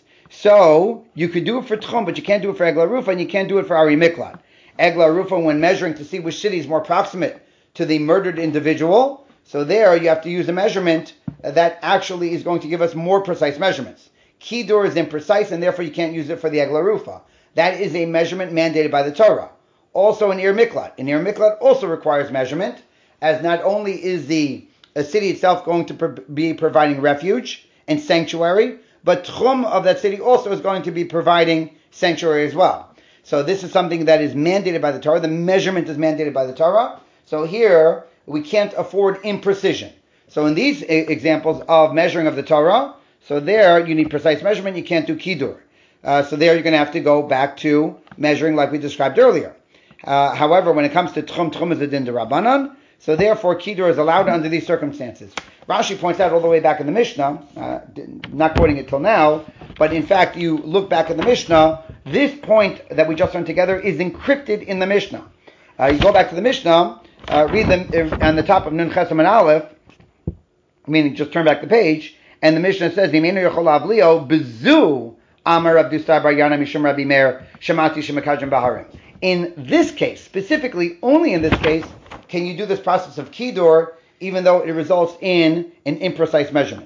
So you could do it for Tchum, but you can't do it for Egla Rufa, and you can't do it for Ari Miklat. Egla Rufa, when measuring to see which city is more proximate to the murdered individual, so there you have to use a measurement that actually is going to give us more precise measurements. Kiddur is imprecise, and therefore you can't use it for the Egla Rufa. That is a measurement mandated by the Torah. Also an Ir Miklat. An Ir Miklat also requires measurement, as not only is the a city itself going to pro- be providing refuge and sanctuary, but Tchum of that city also is going to be providing sanctuary as well. So this is something that is mandated by the Torah. The measurement is mandated by the Torah. So here, we can't afford imprecision. So in these examples of measuring of the Torah, so there you need precise measurement, you can't do Kiddur. Uh, so there you're going to have to go back to measuring like we described earlier. Uh, however, when it comes to Tchum, Tchum is a din d'Rabbanan, so therefore Kiddur is allowed under these circumstances. Rashi points out all the way back in the Mishnah, uh, not quoting it till now, but in fact you look back at the Mishnah, this point that we just learned together is encrypted in the Mishnah. Uh, you go back to the Mishnah, uh, read them on the top of Nun Chesam and Aleph, meaning just turn back the page, and the Mishnah says, "Imenu yechol avlio bezu amar Rav Dustai bar Yana mishum Rabbi Meir shemati shemekadrim baharim." In this case, specifically only in this case, can you do this process of Kiddur, even though it results in an imprecise measurement.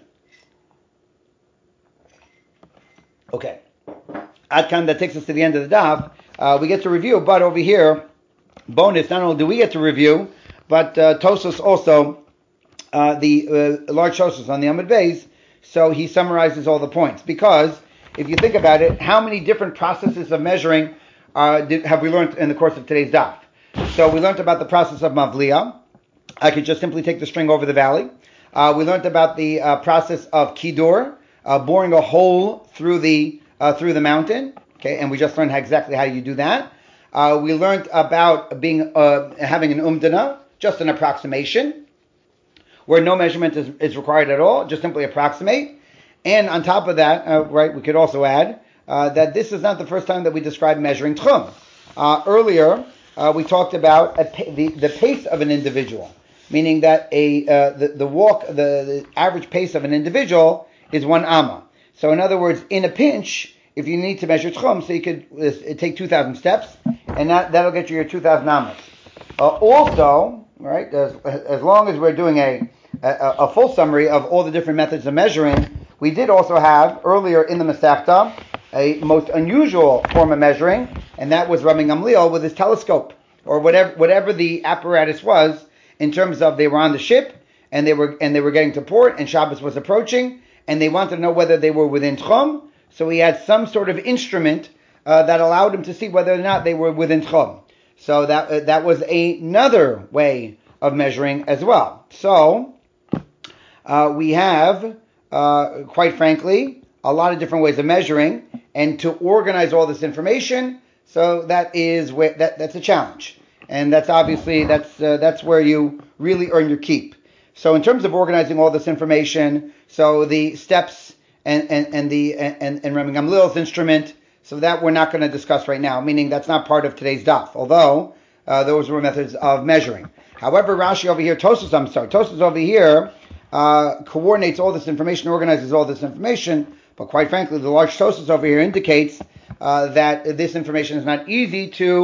Okay. Adkan, that takes us to the end of the daf. Uh, we get to review, but over here, bonus, not only do we get to review, but uh, Tosos also, uh, the uh, large Tosos on the Amud Beis, so he summarizes all the points. Because, if you think about it, how many different processes of measuring uh, did, have we learned in the course of today's daf? So we learned about the process of Mavliya. I could just simply take the string over the valley. Uh, we learned about the uh, process of Kiddur, uh, boring a hole through the uh, through the mountain. Okay, and we just learned how, exactly how you do that. Uh, we learned about being uh, having an umdana, just an approximation, where no measurement is, is required at all, just simply approximate. And on top of that, uh, right, we could also add uh, that this is not the first time that we described measuring tchum. Uh, earlier, uh, we talked about a, the, the pace of an individual, meaning that a uh, the, the walk, the, the average pace of an individual is one amma. So in other words, in a pinch, if you need to measure tchum, so you could uh, take two thousand steps, and that, that'll get you your two thousand ammas. Uh, also, right, as, as long as we're doing a, a, a full summary of all the different methods of measuring, we did also have, earlier in the Masechta, a most unusual form of measuring, and that was Rabbi Gamliel with his telescope, or whatever whatever the apparatus was, in terms of they were on the ship, and they were and they were getting to port, and Shabbos was approaching, and they wanted to know whether they were within Tchum, so he had some sort of instrument uh, that allowed him to see whether or not they were within Tchum. So that uh, that was a, another way of measuring as well. So uh, we have, uh, quite frankly, a lot of different ways of measuring, and to organize all this information, so that is where, that that's a challenge, and that's obviously that's uh, that's where you really earn your keep. So in terms of organizing all this information, so the steps and and, and the and and Rabbi Gamliel's instrument, so that we're not going to discuss right now, meaning that's not part of today's daf, although uh, those were methods of measuring. However, Rashi over here, Tosas, I'm sorry, Tosas over here uh, coordinates all this information, organizes all this information. But quite frankly, the large Tosas over here indicates uh, that this information is not easy to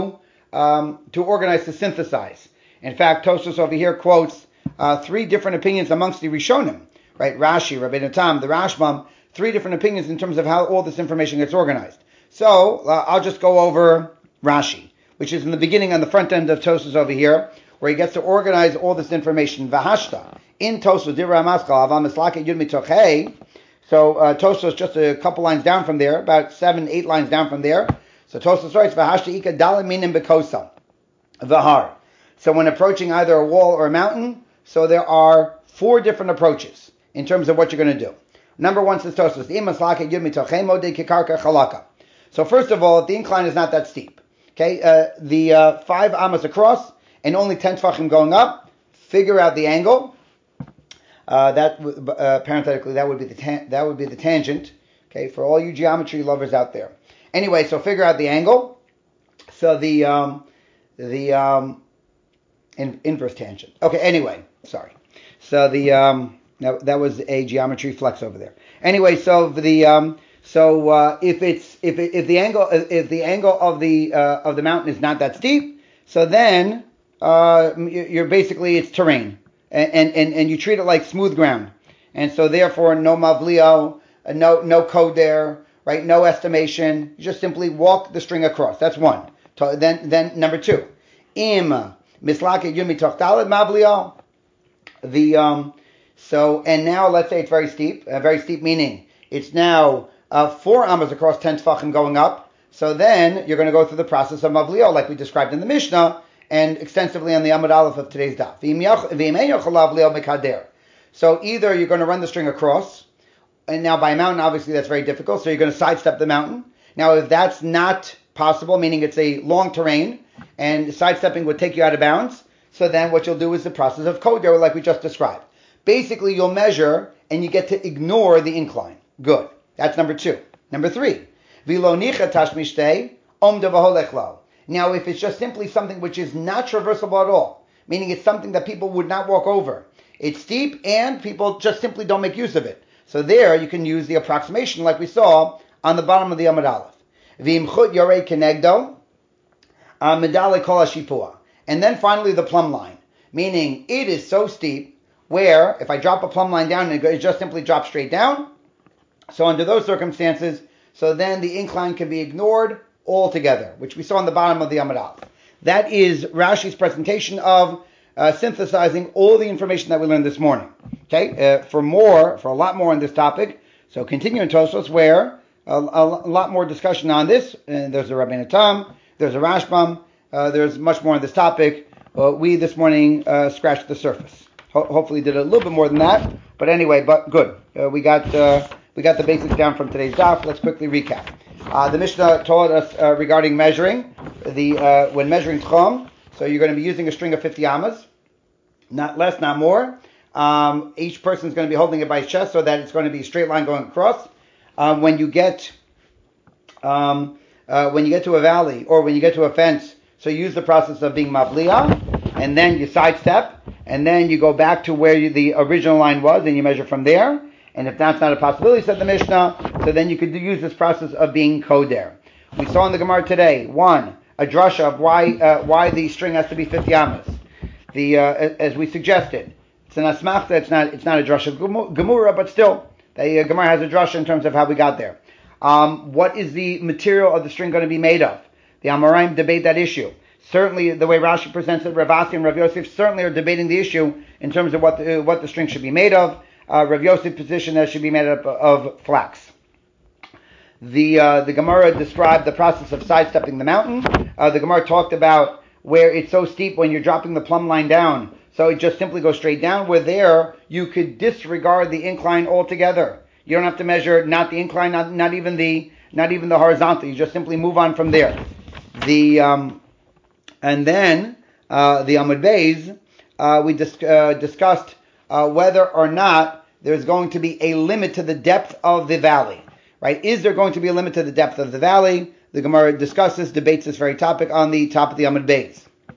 um, to organize, to synthesize. In fact, Tosfos over here quotes uh, three different opinions amongst the Rishonim, right? Rashi, Rabbeinu Tam, the Rashbam, three different opinions in terms of how all this information gets organized. So uh, I'll just go over Rashi, which is in the beginning on the front end of Tosfos over here, where he gets to organize all this information. Vahashta in Tosfos Dira Maskal Avam Mislaket Yud Mitochei. So uh, Tosfos just a couple lines down from there, about seven, eight lines down from there. So Tosfos writes Vahashta Ika Dalim Minim Bekosa Vahar. So when approaching either a wall or a mountain, so there are four different approaches in terms of what you're going to do. Number one says Tosfos Im Mislaket Yud Mitochei Modei Kikarka Chalaka. So first of all, the incline is not that steep. Okay, uh, the uh, five amas across and only ten tefachim going up. Figure out the angle. Uh, that uh, parenthetically, that would be the ta- that would be the tangent. Okay, for all you geometry lovers out there. Anyway, so figure out the angle. So the um, the um, in, inverse tangent. Okay. Anyway, sorry. So the um, that, that was a geometry flex over there. Anyway, so the um, so uh, if it's if it, if the angle if the angle of the uh, of the mountain is not that steep, so then uh, you're basically it's terrain. And, and and you treat it like smooth ground, and so therefore no mavlio, no no code there, right? No estimation. You just simply walk the string across. That's one. Then then number two, im mislake yud mitoch daled mavlio. The um so and now let's say it's very steep. Uh, very steep meaning it's now uh, four amas across ten tefachim going up. So then you're going to go through the process of mavlio like we described in the Mishnah. And extensively on the Amud Aleph of today's daf. So either you're going to run the string across, and now by a mountain, obviously that's very difficult, so you're going to sidestep the mountain. Now if that's not possible, meaning it's a long terrain, and sidestepping would take you out of bounds, so then what you'll do is the process of koder, like we just described. Basically, you'll measure, and you get to ignore the incline. Good. That's number two. Number three. Now, if it's just simply something which is not traversable at all, meaning it's something that people would not walk over, it's steep and people just simply don't make use of it. So there you can use the approximation like we saw on the bottom of the Amud Aleph. V'imchut yorei kenegdo medale kol hashipua. And then finally the plumb line, meaning it is so steep where if I drop a plumb line down and it just simply drops straight down, so under those circumstances, so then the incline can be ignored altogether, which we saw on the bottom of the Amud Aleph. That is Rashi's presentation of uh, synthesizing all the information that we learned this morning. Okay, uh, for more, for a lot more on this topic, so continue in Tosfos where a, a, a lot more discussion on this. And there's a Rabbeinu Tam, there's a Rashbam, uh, there's much more on this topic. Uh, we this morning uh, scratched the surface. Ho- hopefully did a little bit more than that, but anyway, but good. Uh, we got uh, we got the basics down from today's daf. Let's quickly recap. Uh, the Mishnah told us uh, regarding measuring, the uh, when measuring tchum, so you're going to be using a string of fifty amas, not less, not more. Um, each person is going to be holding it by his chest so that it's going to be a straight line going across. Um, when you get um, uh, when you get to a valley or when you get to a fence, so you use the process of being mavliya, and then you sidestep, and then you go back to where you, the original line was, and you measure from there. And if that's not a possibility, said the Mishnah, so then you could use this process of being koder. We saw in the Gemara today, one, a drasha of why uh, why the string has to be fifty amas. The uh, as we suggested, it's an asmachta, it's not it's not a drasha of Gemara, but still, the uh, Gemara has a drasha in terms of how we got there. Um, what is the material of the string going to be made of? The Amoraim debate that issue. Certainly, the way Rashi presents it, Rav Asi and Rav Yosef certainly are debating the issue in terms of what the, uh, what the string should be made of. Uh, Rav Yosef's position that should be made up of flax. The uh, the Gemara described the process of sidestepping the mountain. Uh, the Gemara talked about where it's so steep when you're dropping the plumb line down, so it just simply goes straight down. Where there you could disregard the incline altogether. You don't have to measure not the incline, not, not even the not even the horizontal. You just simply move on from there. The um, and then uh, the Amud Beis uh, we dis- uh, discussed uh, whether or not there's going to be a limit to the depth of the valley, right? Is there going to be a limit to the depth of the valley? The Gemara discusses, debates this very topic on the top of the Amud Beis.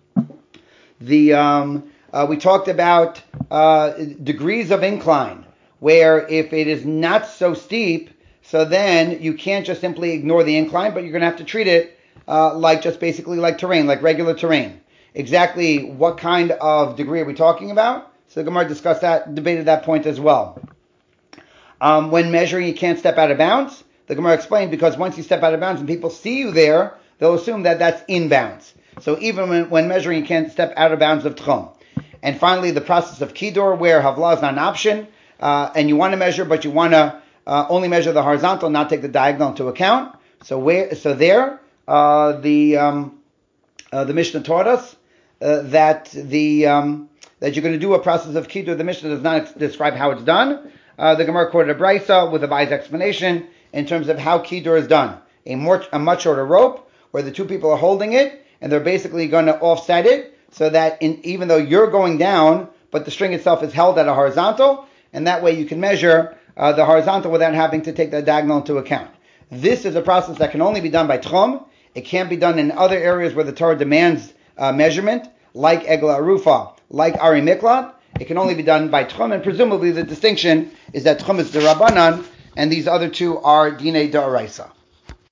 The um, uh, we talked about uh, degrees of incline, where if it is not so steep, so then you can't just simply ignore the incline, but you're going to have to treat it uh, like just basically like terrain, like regular terrain. Exactly what kind of degree are we talking about? So the Gemara discussed that, debated that point as well. Um, when measuring, you can't step out of bounds. The Gemara explained because once you step out of bounds and people see you there, they'll assume that that's in bounds. So even when, when measuring, you can't step out of bounds of Tchum. And finally, the process of Kidor, where Havlah is not an option, uh, and you want to measure, but you want to uh, only measure the horizontal, not take the diagonal into account. So where, so there, uh, the um, uh, the Mishnah taught us uh, that the um, that you're going to do a process of Kidor. The Mishnah does not ex- describe how it's done. Uh, the Gemara quoted a Brisa with a Bai's explanation in terms of how Kidor is done. A more a much shorter rope where the two people are holding it, and they're basically going to offset it, so that in, even though you're going down, but the string itself is held at a horizontal, and that way you can measure uh, the horizontal without having to take the diagonal into account. This is a process that can only be done by Tchum. It can't be done in other areas where the Torah demands uh, measurement, like Egla Arufa, like Ari Miklat. It can only be done by Tchum, and presumably the distinction is that Tchum is the Rabbanan, and these other two are Dinei D'Oraisa.